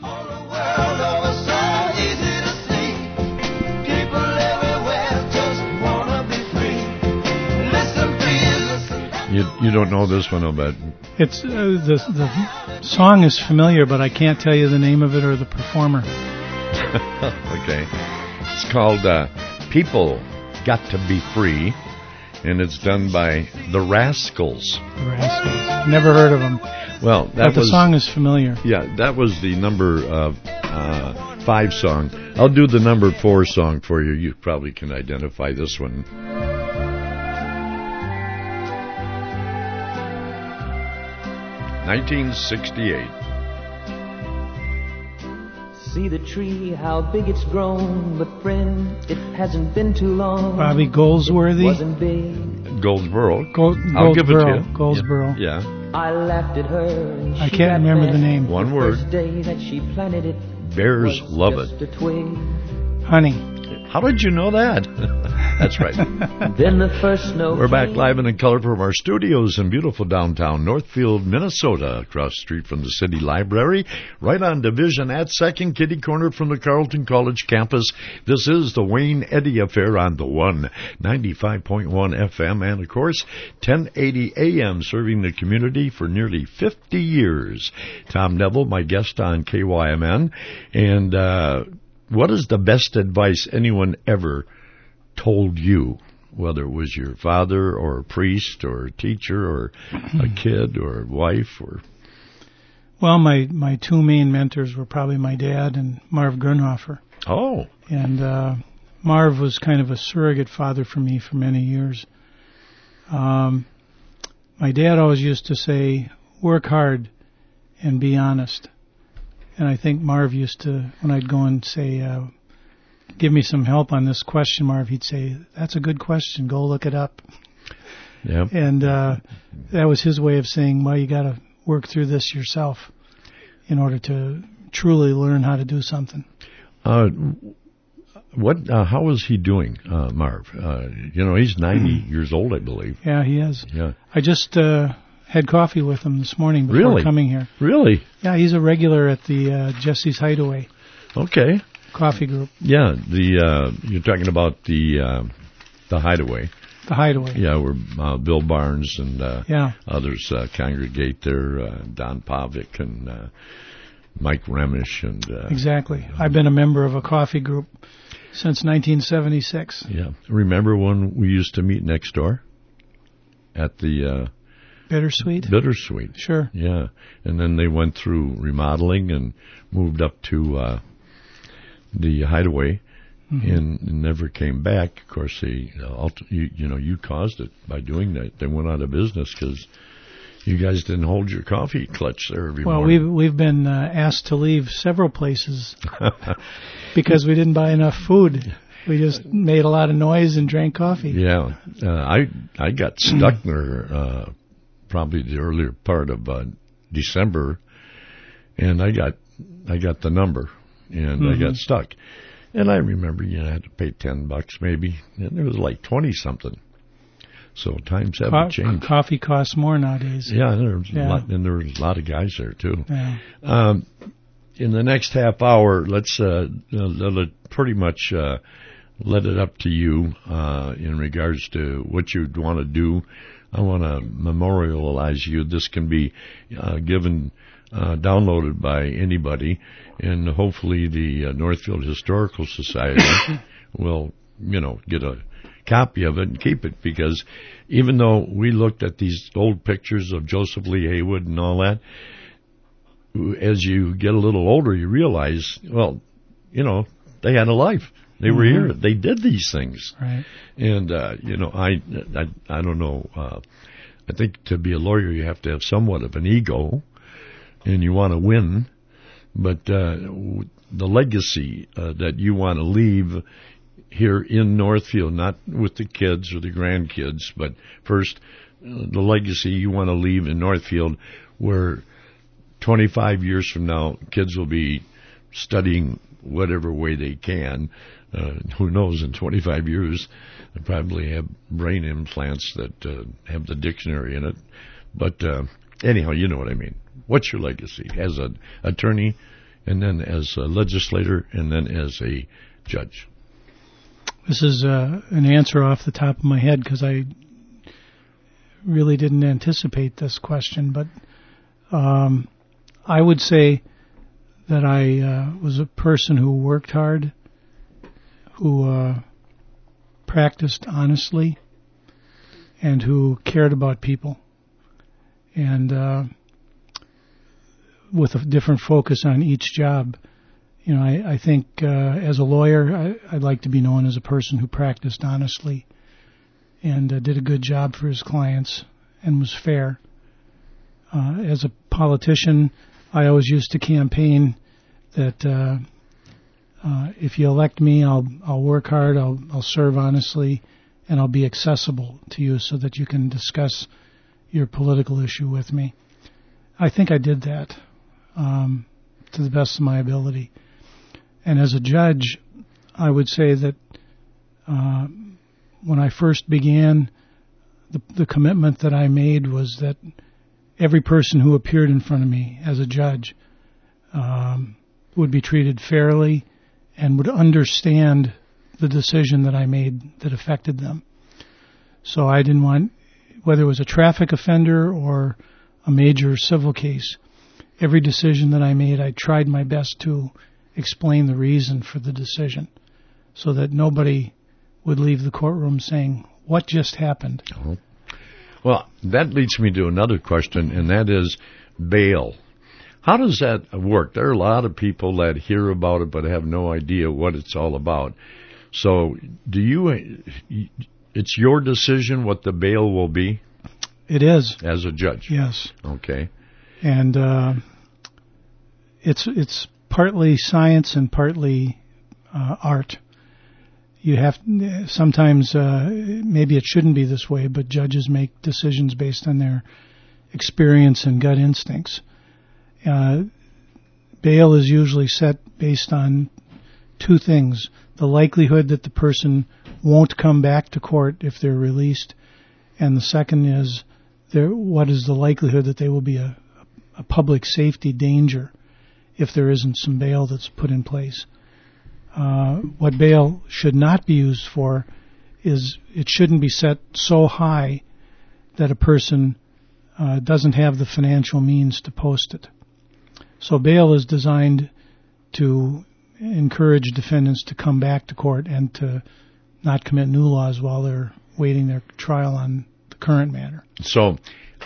You you don't know this one, but it's uh, the the song is familiar, but I can't tell you the name of it or the performer. Okay, it's called uh, "People Got to Be Free." And it's done by the Rascals. The Rascals. Never heard of them. Well, that but the was, song is familiar. Yeah, that was the number uh, uh, five song. I'll do the number four song for you. You probably can identify this one. nineteen sixty-eight. See the tree, how big it's grown, but friend, it hasn't been too long. Bobby Goldsworthy. It wasn't big. Goldsboro. Gold, I'll give it to you. Goldsboro. Yeah. I laughed at her. And I she can't remember mad. the name. One word. The first day that she planted it. Bears love just it. A twig. Honey. How did you know that? That's right. Then the first snow We're back came. live and in color from our studios in beautiful downtown Northfield, Minnesota, across the street from the City Library, right on Division at second, kitty corner from the Carleton College campus. This is the Wayne Eddy Affair on the one ninety-five point one F M and, of course, ten eighty A M, serving the community for nearly fifty years. Tom Neville, my guest on K Y M N, and uh what is the best advice anyone ever told you, whether it was your father or a priest or a teacher or a kid or a wife? Or Well, my, my two main mentors were probably my dad and Marv Grunhofer. Oh. And uh, Marv was kind of a surrogate father for me for many years. Um, my dad always used to say, work hard and be honest. And I think Marv used to, when I'd go and say, uh, give me some help on this question, Marv, he'd say, that's a good question. Go look it up. Yep. And uh, that was his way of saying, well, you got to work through this yourself in order to truly learn how to do something. Uh, what? Uh, how is he doing, uh, Marv? Uh, you know, he's ninety years old, I believe. Yeah, he is. Yeah. I just uh, had coffee with him this morning before really? coming here. Really? Yeah, he's a regular at the uh, Jesse's Hideaway. Okay. Coffee group. Yeah, the uh, you're talking about the uh, the Hideaway. The Hideaway. Yeah, where uh, Bill Barnes and uh, yeah. others uh, congregate there. Uh, Don Pavic and uh, Mike Remish and uh, exactly. I've been a member of a coffee group since nineteen seventy-six. Yeah. Remember when we used to meet next door at the uh, Bittersweet? Bittersweet. Sure. Yeah. And then they went through remodeling and moved up to uh, the Hideaway mm-hmm. and, and never came back. Of course, they, uh, you, you know, you caused it by doing that. They went out of business because you guys didn't hold your coffee clutch there every well, morning. Well, we've, we've been uh, asked to leave several places because we didn't buy enough food. We just made a lot of noise and drank coffee. Yeah. Uh, I I got stuck there uh, probably the earlier part of uh, December, and I got I got the number, and mm-hmm. I got stuck. And I remember, you know, I had to pay ten bucks maybe, and it was like twenty-something. So times haven't Co- changed. Coffee costs more nowadays. Yeah, there's yeah. a lot, and there's a lot of guys there, too. Yeah. Um, in the next half hour, let's uh, let pretty much uh, let it up to you uh, in regards to what you'd want to do. I want to memorialize you. This can be uh, given, uh, downloaded by anybody, and hopefully the uh, Northfield Historical Society will, you know, get a copy of it and keep it, because even though we looked at these old pictures of Joseph Lee Haywood and all that, as you get a little older, you realize, well, you know, they had a life. They were mm-hmm. here. They did these things. Right. And, uh, you know, I, I, I don't know. Uh, I think to be a lawyer, you have to have somewhat of an ego, and you want to win. But uh, the legacy uh, that you want to leave here in Northfield, not with the kids or the grandkids, but first, uh, the legacy you want to leave in Northfield, where twenty-five years from now, kids will be studying whatever way they can. Uh, who knows, in twenty-five years, they probably have brain implants that uh, have the dictionary in it. But uh, anyhow, you know what I mean. What's your legacy as an attorney, and then as a legislator, and then as a judge? This is uh, an answer off the top of my head because I really didn't anticipate this question, but um, I would say that I uh, was a person who worked hard, who uh, practiced honestly, and who cared about people, and uh, with a different focus on each job. You know, I, I think uh, as a lawyer, I, I'd like to be known as a person who practiced honestly and uh, did a good job for his clients and was fair. Uh, as a politician, I always used to campaign that uh, uh, if you elect me, I'll I'll work hard, I'll I'll serve honestly, and I'll be accessible to you so that you can discuss your political issue with me. I think I did that um, to the best of my ability. And as a judge, I would say that uh, when I first began, the, the commitment that I made was that every person who appeared in front of me as a judge um, would be treated fairly and would understand the decision that I made that affected them. So I didn't want, whether it was a traffic offender or a major civil case, every decision that I made, I tried my best to explain the reason for the decision so that nobody would leave the courtroom saying, what just happened? Oh. Well, that leads me to another question, and that is bail. How does that work? There are a lot of people that hear about it but have no idea what it's all about. So do you, it's your decision what the bail will be? It is. As a judge? Yes. Okay. And uh, it's it's partly science and partly uh, art. You have sometimes uh, maybe it shouldn't be this way, but judges make decisions based on their experience and gut instincts. Uh, bail is usually set based on two things: the likelihood that the person won't come back to court if they're released, and the second is there, what is the likelihood that they will be a, a public safety danger if there isn't some bail that's put in place. Uh, what bail should not be used for is it shouldn't be set so high that a person uh, doesn't have the financial means to post it. So bail is designed to encourage defendants to come back to court and to not commit new laws while they're waiting their trial on the current matter. So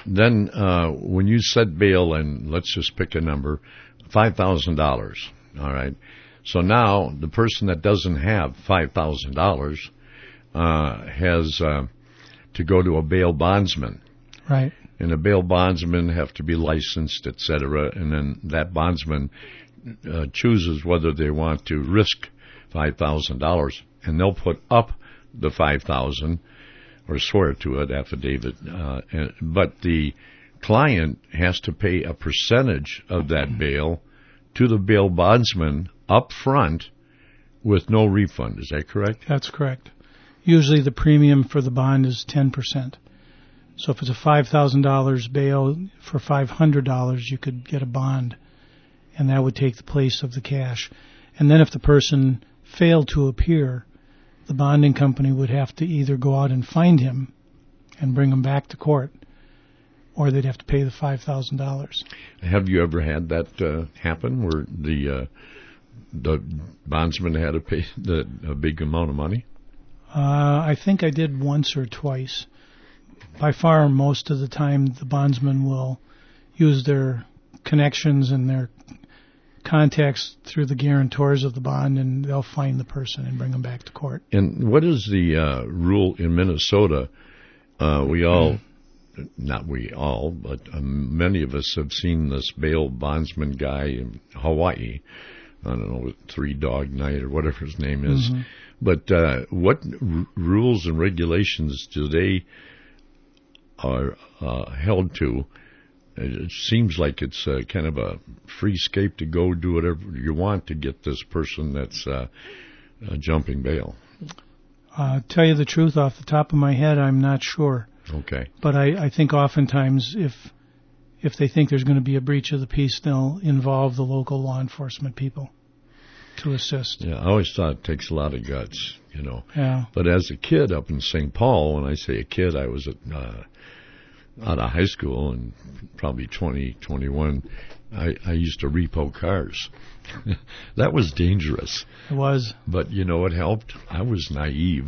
then uh, when you set bail, and let's just pick a number, five thousand dollars, all right? So now the person that doesn't have five thousand dollars uh, has uh, to go to a bail bondsman. Right. And the bail bondsmen have to be licensed, et cetera, and then that bondsman uh, chooses whether they want to risk five thousand dollars, and they'll put up the five thousand dollars or swear to it, affidavit. Uh, and, but the client has to pay a percentage of that bail to the bail bondsman up front with no refund. Is that correct? That's correct. Usually the premium for the bond is ten percent. So if it's a five thousand dollars bail for five hundred dollars, you could get a bond, and that would take the place of the cash. And then if the person failed to appear, the bonding company would have to either go out and find him and bring him back to court, or they'd have to pay the five thousand dollars. Have you ever had that uh, happen where the uh, the bondsman had to pay the, a big amount of money? Uh, I think I did once or twice. By far, most of the time, the bondsman will use their connections and their contacts through the guarantors of the bond, and they'll find the person and bring them back to court. And what is the uh, rule in Minnesota? Uh, we all, not we all, but um, many of us have seen this bail bondsman guy in Hawaii. I don't know, Three Dog Night or whatever his name is. Mm-hmm. But uh, what r- rules and regulations do they are uh, held to? It seems like it's uh, kind of a free scape to go do whatever you want to get this person that's uh, uh, jumping bail. Uh, tell you the truth, off the top of my head, I'm not sure. Okay. But I, I think oftentimes if if they think there's going to be a breach of the peace, they'll involve the local law enforcement people to assist. Yeah, I always thought it takes a lot of guts, you know. Yeah. But as a kid up in Saint Paul, when I say a kid, I was at... Uh, out of high school and probably twenty, twenty-one, I, I used to repo cars. That was dangerous. It was. But you know what helped? I was naive.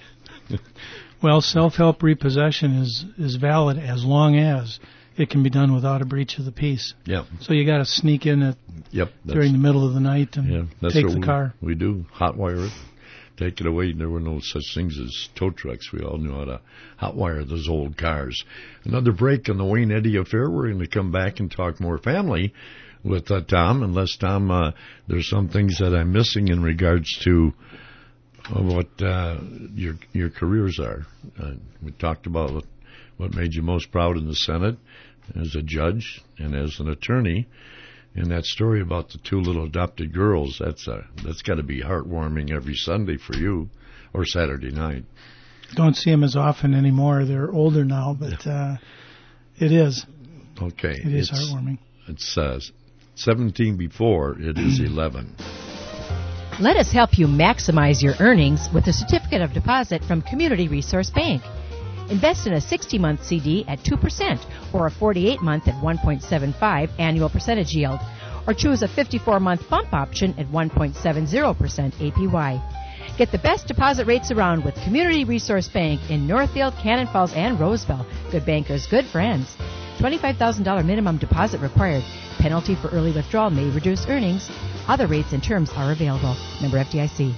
Well, self-help repossession is, is valid as long as it can be done without a breach of the peace. Yep. So you got to sneak in at yep, during the middle of the night and yeah, that's take what the we, car. We do, hotwire it. Take it away. There were no such things as tow trucks. We all knew how to hotwire those old cars. Another break on the Wayne Eddy Affair. We're going to come back and talk more family with uh, Tom. Unless, Tom, uh, there's some things that I'm missing in regards to uh, what uh, your your careers are. Uh, we talked about what, what made you most proud in the Senate as a judge and as an attorney. And that story about the two little adopted girls, that's uh, that's got to be heartwarming every Sunday for you, or Saturday night. Don't see them as often anymore. They're older now, but uh, it is. Okay. It is it's, heartwarming. It's uh, seventeen before, it is eleven. Let us help you maximize your earnings with a certificate of deposit from Community Resource Bank. Invest in a sixty-month C D at two percent or a forty-eight month at one point seven five annual percentage yield, or choose a fifty-four month bump option at one point seven zero percent A P Y. Get the best deposit rates around with Community Resource Bank in Northfield, Cannon Falls, and Roseville. Good bankers, good friends. twenty-five thousand dollars minimum deposit required. Penalty for early withdrawal may reduce earnings. Other rates and terms are available. Member F D I C.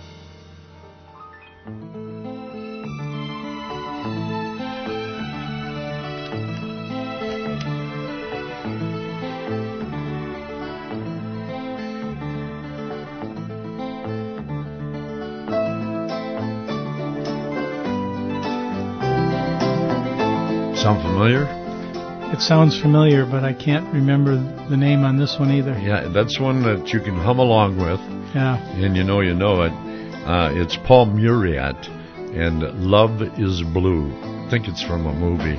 Sound familiar? It sounds familiar, but I can't remember the name on this one either. Yeah, that's one that you can hum along with. Yeah. And you know you know it. Uh, it's Paul Muriat, and Love is Blue. I think it's from a movie.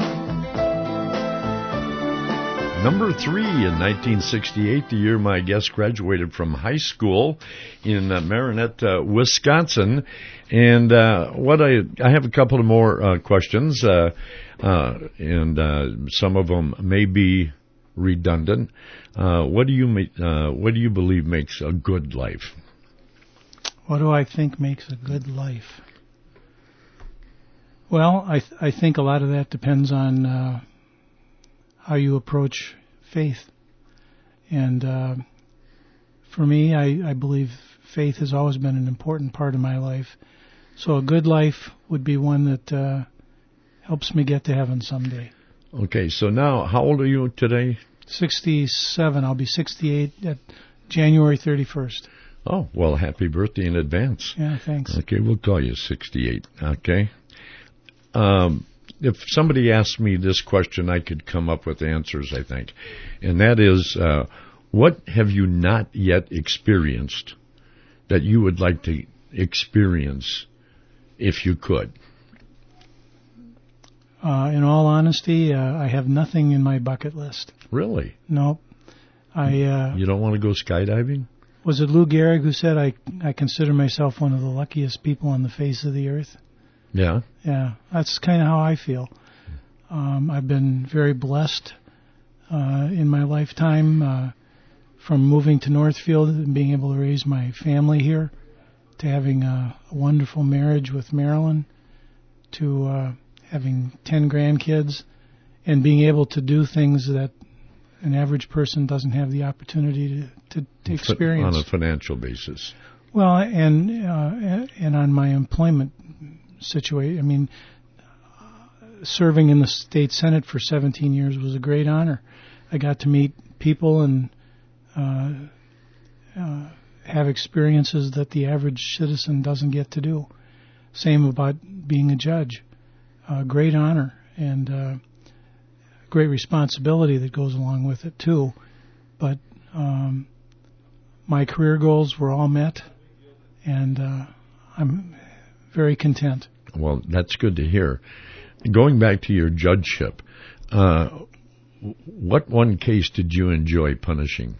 Number three in nineteen sixty-eight, the year my guest graduated from high school in uh, Marinette, uh, Wisconsin. And uh, what I I have a couple of more uh, questions, uh, uh, and uh, some of them may be redundant. Uh, what do you ma- uh, what do you believe makes a good life? What do I think makes a good life? Well, I th- I think a lot of that depends on uh, how you approach faith. And uh, for me, I, I believe faith has always been an important part of my life. So a good life would be one that uh, helps me get to heaven someday. Okay, so now, how old are you today? sixty-seven. I'll be sixty-eight at January thirty-first. Oh, well, happy birthday in advance. Yeah, thanks. Okay, we'll call you sixty-eight, okay? Um, if somebody asked me this question, I could come up with answers, I think. And that is, uh, what have you not yet experienced that you would like to experience if you could? Uh, in all honesty, uh, I have nothing in my bucket list. Really? Nope. I, uh, you don't want to go skydiving? Was it Lou Gehrig who said I, I consider myself one of the luckiest people on the face of the earth? Yeah. Yeah, that's kind of how I feel. Um, I've been very blessed uh, in my lifetime, uh, from moving to Northfield and being able to raise my family here, to having a, a wonderful marriage with Marilyn, to uh, having ten grandkids, and being able to do things that an average person doesn't have the opportunity to, to, to experience. On a financial basis. Well, and uh, and on my employment situation, I mean, serving in the state senate for seventeen years was a great honor. I got to meet people and uh, uh, have experiences that the average citizen doesn't get to do. Same about being a judge. Uh, great honor and uh, great responsibility that goes along with it too. But um, my career goals were all met, and uh, I'm very content. Well, that's good to hear. Going back to your judgeship, uh, what one case did you enjoy punishing?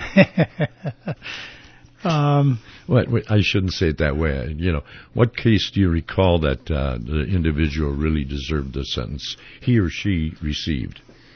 um, what, I shouldn't say it that way. You know, what case do you recall that uh, the individual really deserved the sentence he or she received?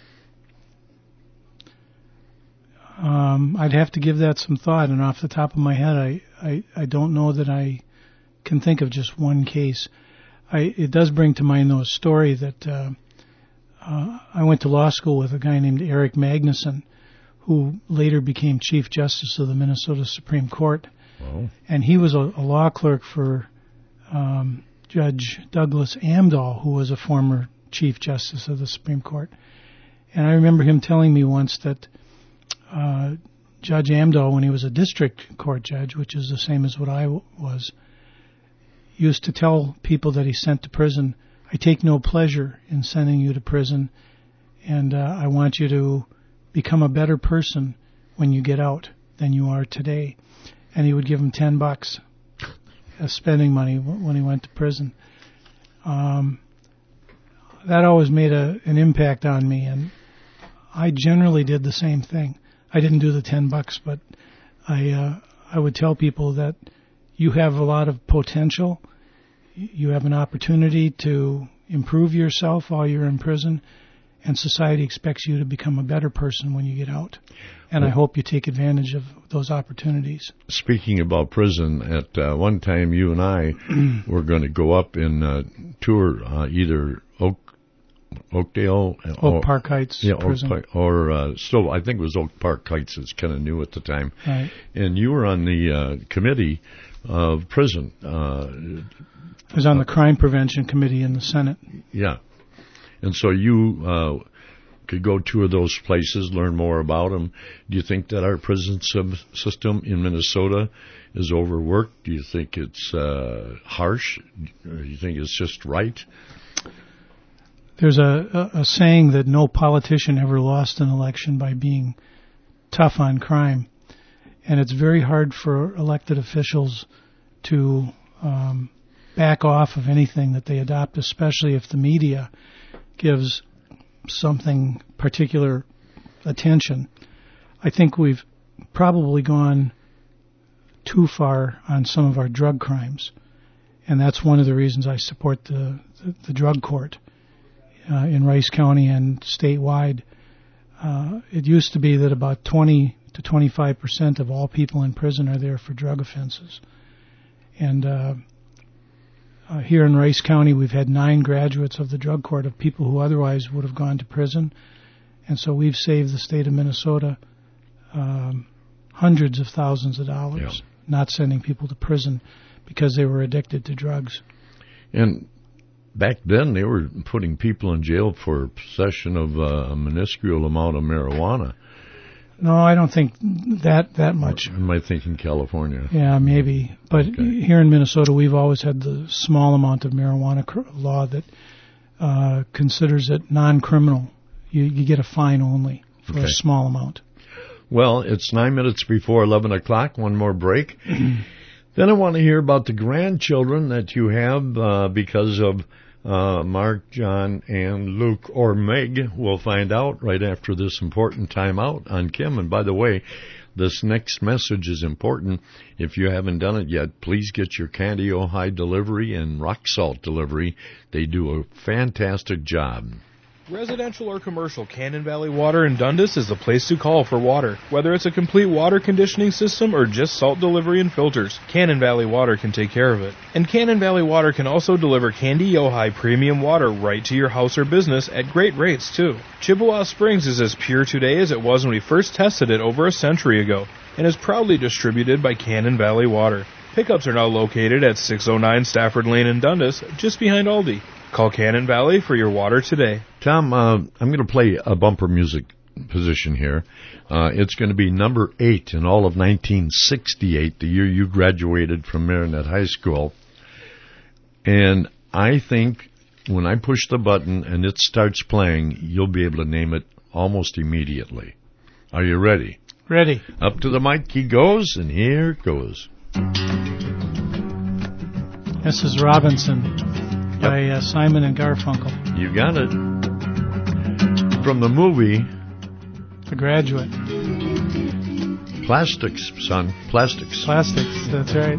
Um, I'd have to give that some thought, and off the top of my head, I, I, I don't know that I can think of just one case. I, it does bring to mind, though, a story that uh, uh, I went to law school with a guy named Eric Magnuson, who later became Chief Justice of the Minnesota Supreme Court. Oh. And he was a, a law clerk for um, Judge Douglas Amdahl, who was a former Chief Justice of the Supreme Court. And I remember him telling me once that uh, Judge Amdahl, when he was a district court judge, which is the same as what I w- was, used to tell people that he sent to prison, I take no pleasure in sending you to prison, and uh, I want you to become a better person when you get out than you are today. And he would give him ten bucks as spending money when he went to prison. Um, that always made a, an impact on me, and I generally did the same thing. I didn't do the ten bucks, but I uh, I would tell people that you have a lot of potential. You have an opportunity to improve yourself while you're in prison, and society expects you to become a better person when you get out. And well, I hope you take advantage of those opportunities. Speaking about prison, at uh, one time you and I were going to go up and uh, tour uh, either Oak Oakdale, Oak or, Park Heights yeah, prison, Oak, or uh, still I think it was Oak Park Heights. It's kind of new at the time. Right. And you were on the uh, committee of prison. Uh, I was on the Crime Prevention Committee in the Senate. Yeah. And so you uh, could go tour those places, learn more about them. Do you think that our prison sub- system in Minnesota is overworked? Do you think it's uh, harsh? Or do you think it's just right? There's a, a, a saying that no politician ever lost an election by being tough on crime. And it's very hard for elected officials to um, back off of anything that they adopt, especially if the media gives something particular attention. I think we've probably gone too far on some of our drug crimes, and that's one of the reasons I support the, the, the drug court uh, in Rice County and statewide. Uh, it used to be that about twenty to twenty-five percent of all people in prison are there for drug offenses. And uh, uh, here in Rice County, we've had nine graduates of the drug court of people who otherwise would have gone to prison. And so we've saved the state of Minnesota um, hundreds of thousands of dollars, Yeah. not sending people to prison because they were addicted to drugs. And back then, they were putting people in jail for possession of uh, a minuscule amount of marijuana. No, I don't think that that much. Or am I thinking California? Yeah, maybe. But Okay. here in Minnesota, we've always had the small amount of marijuana cr- law that uh, considers it non-criminal. You, you get a fine only for Okay. a small amount. Well, it's nine minutes before eleven o'clock. One more break. Then I want to hear about the grandchildren that you have uh, because of uh, Mark, John, and Luke, or Meg. We'll find out right after this important time out on Kim. And by the way, this next message is important. If you haven't done it yet, please get your Candy Ojai delivery and rock salt delivery. They do a fantastic job. Residential or commercial, Cannon Valley Water in Dundas is the place to call for water. Whether it's a complete water conditioning system or just salt delivery and filters, Cannon Valley Water can take care of it. And Cannon Valley Water can also deliver Candy Ojai premium water right to your house or business at great rates, too. Chippewa Springs is as pure today as it was when we first tested it over a century ago, and is proudly distributed by Cannon Valley Water. Pickups are now located at six oh nine Stafford Lane in Dundas, just behind Aldi. Call Cannon Valley for your water today. Tom, uh, I'm going to play a bumper music position here. Uh, it's going to be number eight in all of nineteen sixty-eight, the year you graduated from Marinette High School. And I think when I push the button and it starts playing, you'll be able to name it almost immediately. Are you ready? Ready. Up to the mic he goes, and here it goes. This is Robinson by uh, Simon and Garfunkel. You got it. From the movie The Graduate. Plastics, son. Plastics. Plastics, that's right.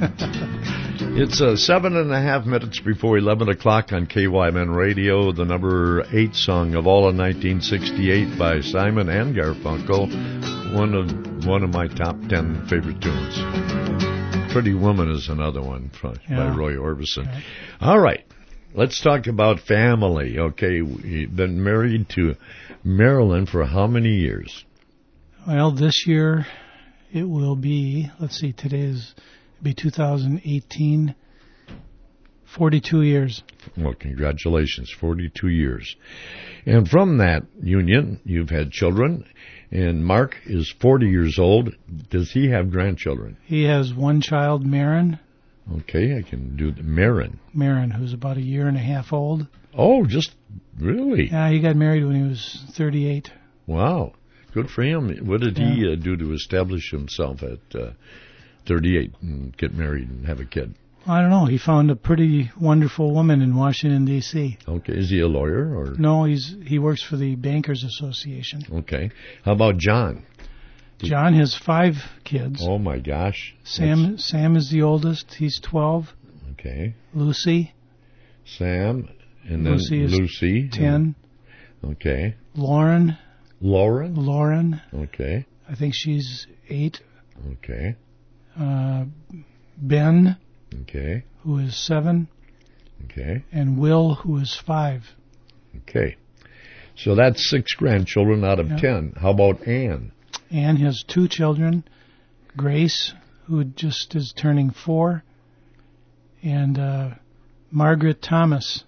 It's uh, seven and a half minutes before eleven o'clock on K Y M N Radio, the number eight song of all of nineteen sixty-eight by Simon and Garfunkel, one of one of my top ten favorite tunes. Pretty Woman is another one from, Yeah. by Roy Orbison. Right. All right, let's talk about family. Okay, we've been married to Marilyn for how many years? Well, this year it will be, let's see, today is, it'll be two thousand eighteen, forty-two years. Well, congratulations, forty-two years. And from that union, you've had children, and Mark is forty years old. Does he have grandchildren? He has one child, Marin. Okay, I can do the Marin. Marin, who's about a year and a half old. Oh, just really? Yeah, he got married when he was thirty-eight. Wow, good for him. What did Yeah. he uh, do to establish himself at uh, thirty-eight and get married and have a kid? I don't know. He found a pretty wonderful woman in Washington, D C Okay, is he a lawyer or? No, he's he works for the Bankers Association. Okay, how about John? John has five kids. Oh my gosh. Sam Sam is the oldest. He's twelve. Okay. Lucy. Sam and then Lucy is Lucy. ten. Okay. Lauren. Lauren. Lauren. Okay. I think she's eight. Okay. Uh, Ben, Okay. who is seven, Okay. and Will, who is five. Okay. So that's six grandchildren out of Yeah. ten. How about Anne? Anne has two children, Grace, who just is turning four, and uh, Margaret Thomas,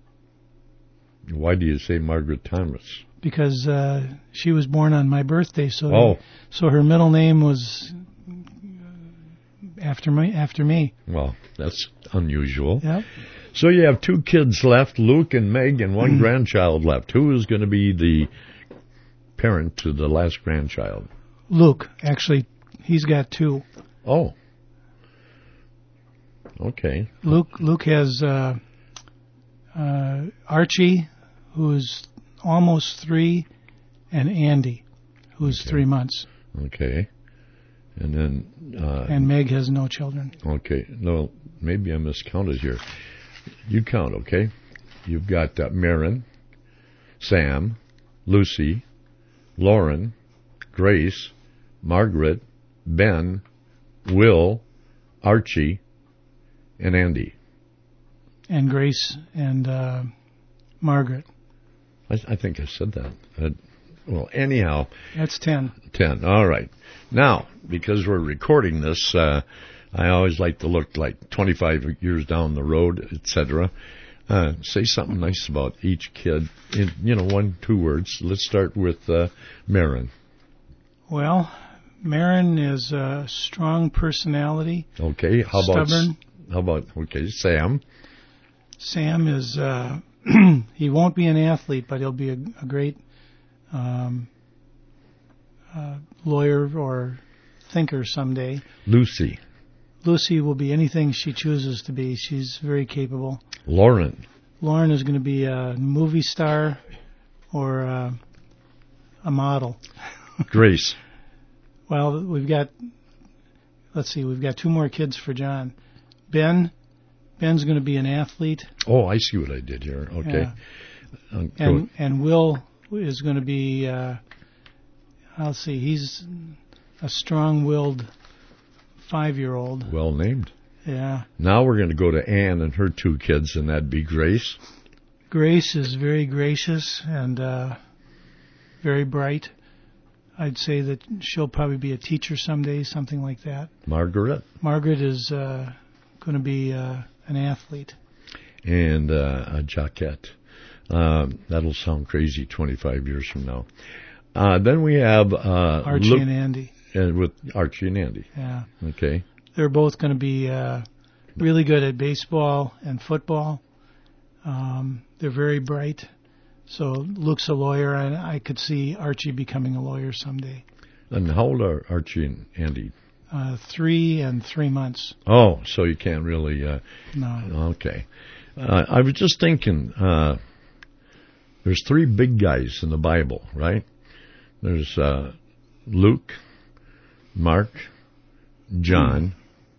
Why do you say Margaret Thomas? because uh, she was born on my birthday, so Oh. so her middle name was after me. After me. Well, that's unusual. Yep. So you have two kids left, Luke and Meg, and one grandchild left. Who is going to be the parent to the last grandchild? Luke, actually, he's got two. Oh. Okay. Luke Luke has uh, uh, Archie, who's almost three, and Andy, who's Okay. three months. Okay. And then... Uh, And Meg has no children. Okay. No, maybe I miscounted here. You count, okay? You've got uh, Marin, Sam, Lucy, Lauren, Grace, Margaret, Ben, Will, Archie, and Andy. And Grace and uh, Margaret. I, I think I said that. Uh, Well, anyhow. That's ten. ten. All right. Now, because we're recording this, uh, I always like to look like twenty-five years down the road, et cetera. Uh, say something nice about each kid in, you know, one, two words. Let's start with uh, Marin. Well, Marin is a strong personality. Okay. How about stubborn? How about okay, Sam? Sam is uh, he won't be an athlete, but he'll be a, a great um, uh, lawyer or thinker someday. Lucy. Lucy will be anything she chooses to be. She's very capable. Lauren. Lauren is going to be a movie star or uh, a model. Grace. Well, we've got, let's see, we've got two more kids for John. Ben. Ben's going to be an athlete. Oh, I see what I did here. Okay. Yeah. Um, and and Will is going to be, uh, I'll see, he's a strong-willed five-year-old. Well named. Yeah. Now we're going to go to Anne and her two kids, and that'd be Grace. Grace is very gracious and uh, very bright. I'd say that she'll probably be a teacher someday, something like that. Margaret. Margaret is uh, going to be uh, an athlete. And uh, a Jaquette. Um, that'll sound crazy twenty-five years from now. Uh, then we have... Uh, Archie Luke, and Andy. And with Archie and Andy. Yeah. Okay. They're both going to be uh, really good at baseball and football. Um, they're very bright. So Luke's a lawyer, and I could see Archie becoming a lawyer someday. And how old are Archie and Andy? Uh, three and three months. Oh, so you can't really... Uh, no. Okay. Uh, I was just thinking, uh, there's three big guys in the Bible, right? There's uh, Luke, Mark, John.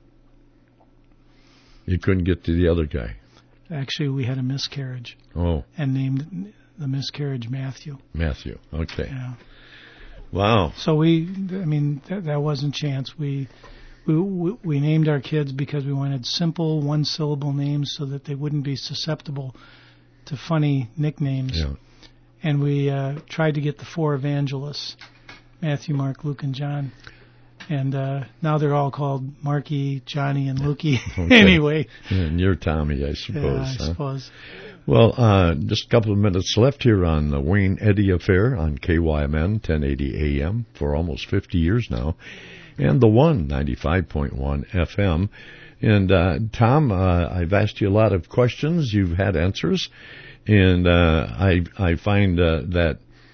You couldn't get to the other guy. Actually, we had a miscarriage. Oh. And named the miscarriage Matthew. Matthew. Okay. Yeah. Wow. So we, I mean, that, that wasn't chance. We, we we named our kids because we wanted simple one-syllable names so that they wouldn't be susceptible to funny nicknames. Yeah. And we uh, tried to get the four evangelists, Matthew, Mark, Luke, and John. And uh, now they're all called Marky, Johnny, and Lukey. Okay. Anyway. And you're Tommy, I suppose. Yeah, I huh? suppose. Well, uh, just a couple of minutes left here on the Wayne Eddy Affair on K Y M N, ten eighty A M, for almost fifty years now, and the one, ninety-five point one F M. And, uh, Tom, uh, I've asked you a lot of questions. You've had answers. And uh, I I find uh, that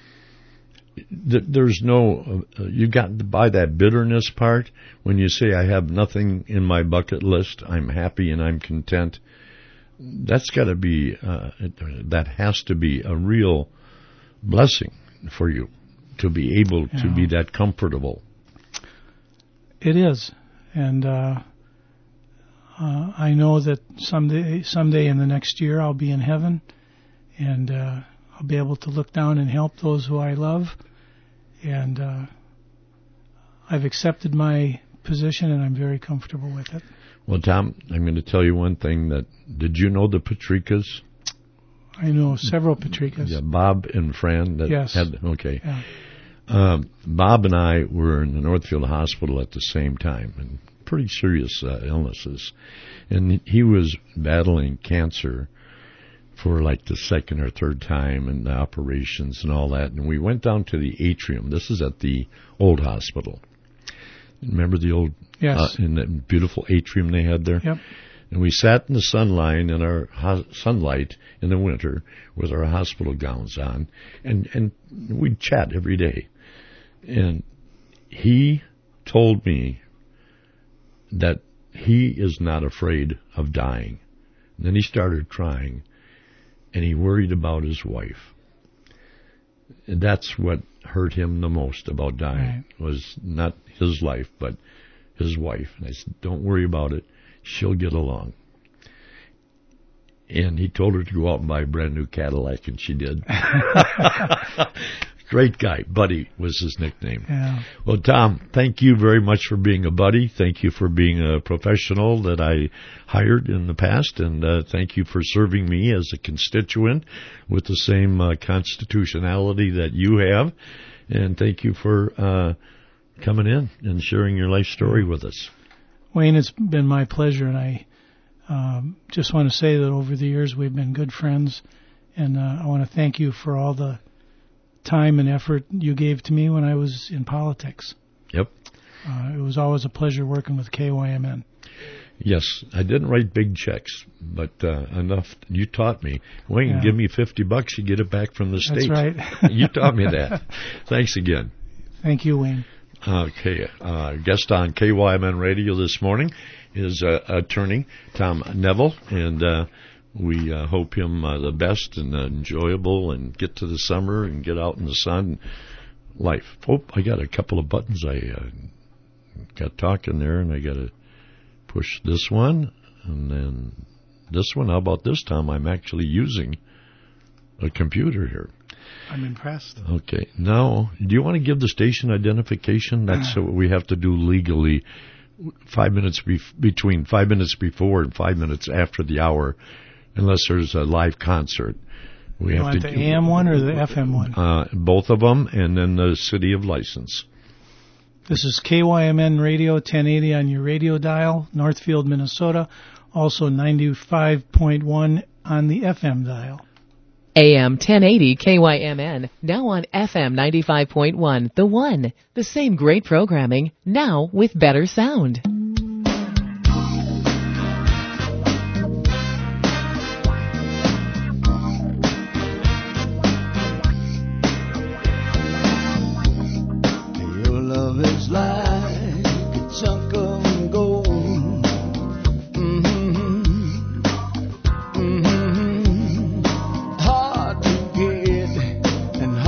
th- there's no, uh, you got to buy that bitterness part. When you say, I have nothing in my bucket list, I'm happy and I'm content. That's got to be, uh, that has to be a real blessing for you to be able yeah. to be that comfortable. It is. And uh, uh, I know that someday, someday in the next year I'll be in heaven, and uh, I'll be able to look down and help those who I love. And uh, I've accepted my position, and I'm very comfortable with it. Well, Tom, I'm going to tell you one thing. That did you know the Patricas? I know several Patricas. Yeah, Bob and Fran. That yes. Had, okay. Yeah. Um, Bob and I were in the Northfield Hospital at the same time, and pretty serious uh, illnesses. And he was battling cancer for like the second or third time, and the operations and all that. And we went down to the atrium. This is at the old hospital. Remember the old, yes. uh, in the beautiful atrium they had there? Yep. And we sat in the sunlight in our ho- sunlight in the winter with our hospital gowns on, and, and we'd chat every day. And he told me that he is not afraid of dying. And then he started crying, and he worried about his wife. And that's what hurt him the most about dying, right. was not his life, but his wife. And I said, don't worry about it. She'll get along. And he told her to go out and buy a brand new Cadillac, and she did. Great guy. Buddy was his nickname. Yeah. Well, Tom, thank you very much for being a buddy. Thank you for being a professional that I hired in the past, and uh, thank you for serving me as a constituent with the same uh, constitutionality that you have. And thank you for uh, coming in and sharing your life story with us. Wayne, it's been my pleasure, and I um, just want to say that over the years we've been good friends, and uh, I want to thank you for all the time and effort you gave to me when I was in politics. Yep. Uh, it was always a pleasure working with K Y M N. Yes, I didn't write big checks, but uh, enough. You taught me. Wayne, Yeah. give me fifty bucks, you get it back from the That's state. right. You taught me that. Thanks again. Thank you, Wayne. Okay, uh, guest on K Y M N Radio this morning is uh, attorney Tom Neville, and uh, we uh, hope him uh, the best and uh, enjoyable, and get to the summer and get out in the sun. Life. Oh, I got a couple of buttons. I uh, got talking there, and I got to push this one, and then this one. How about this, Tom? I'm actually using a computer here. I'm impressed. Okay. Now, do you want to give the station identification? That's what we have to do legally. Five minutes be- between five minutes before and five minutes after the hour, unless there's a live concert. We You have want to the A M one or the F M one? Uh, both of them, and then the city of license. This is K Y M N Radio ten eighty on your radio dial, Northfield, Minnesota. Also ninety-five point one on the F M dial. A M ten eighty K Y M N, now on F M ninety-five point one, The One. The same great programming, now with better sound.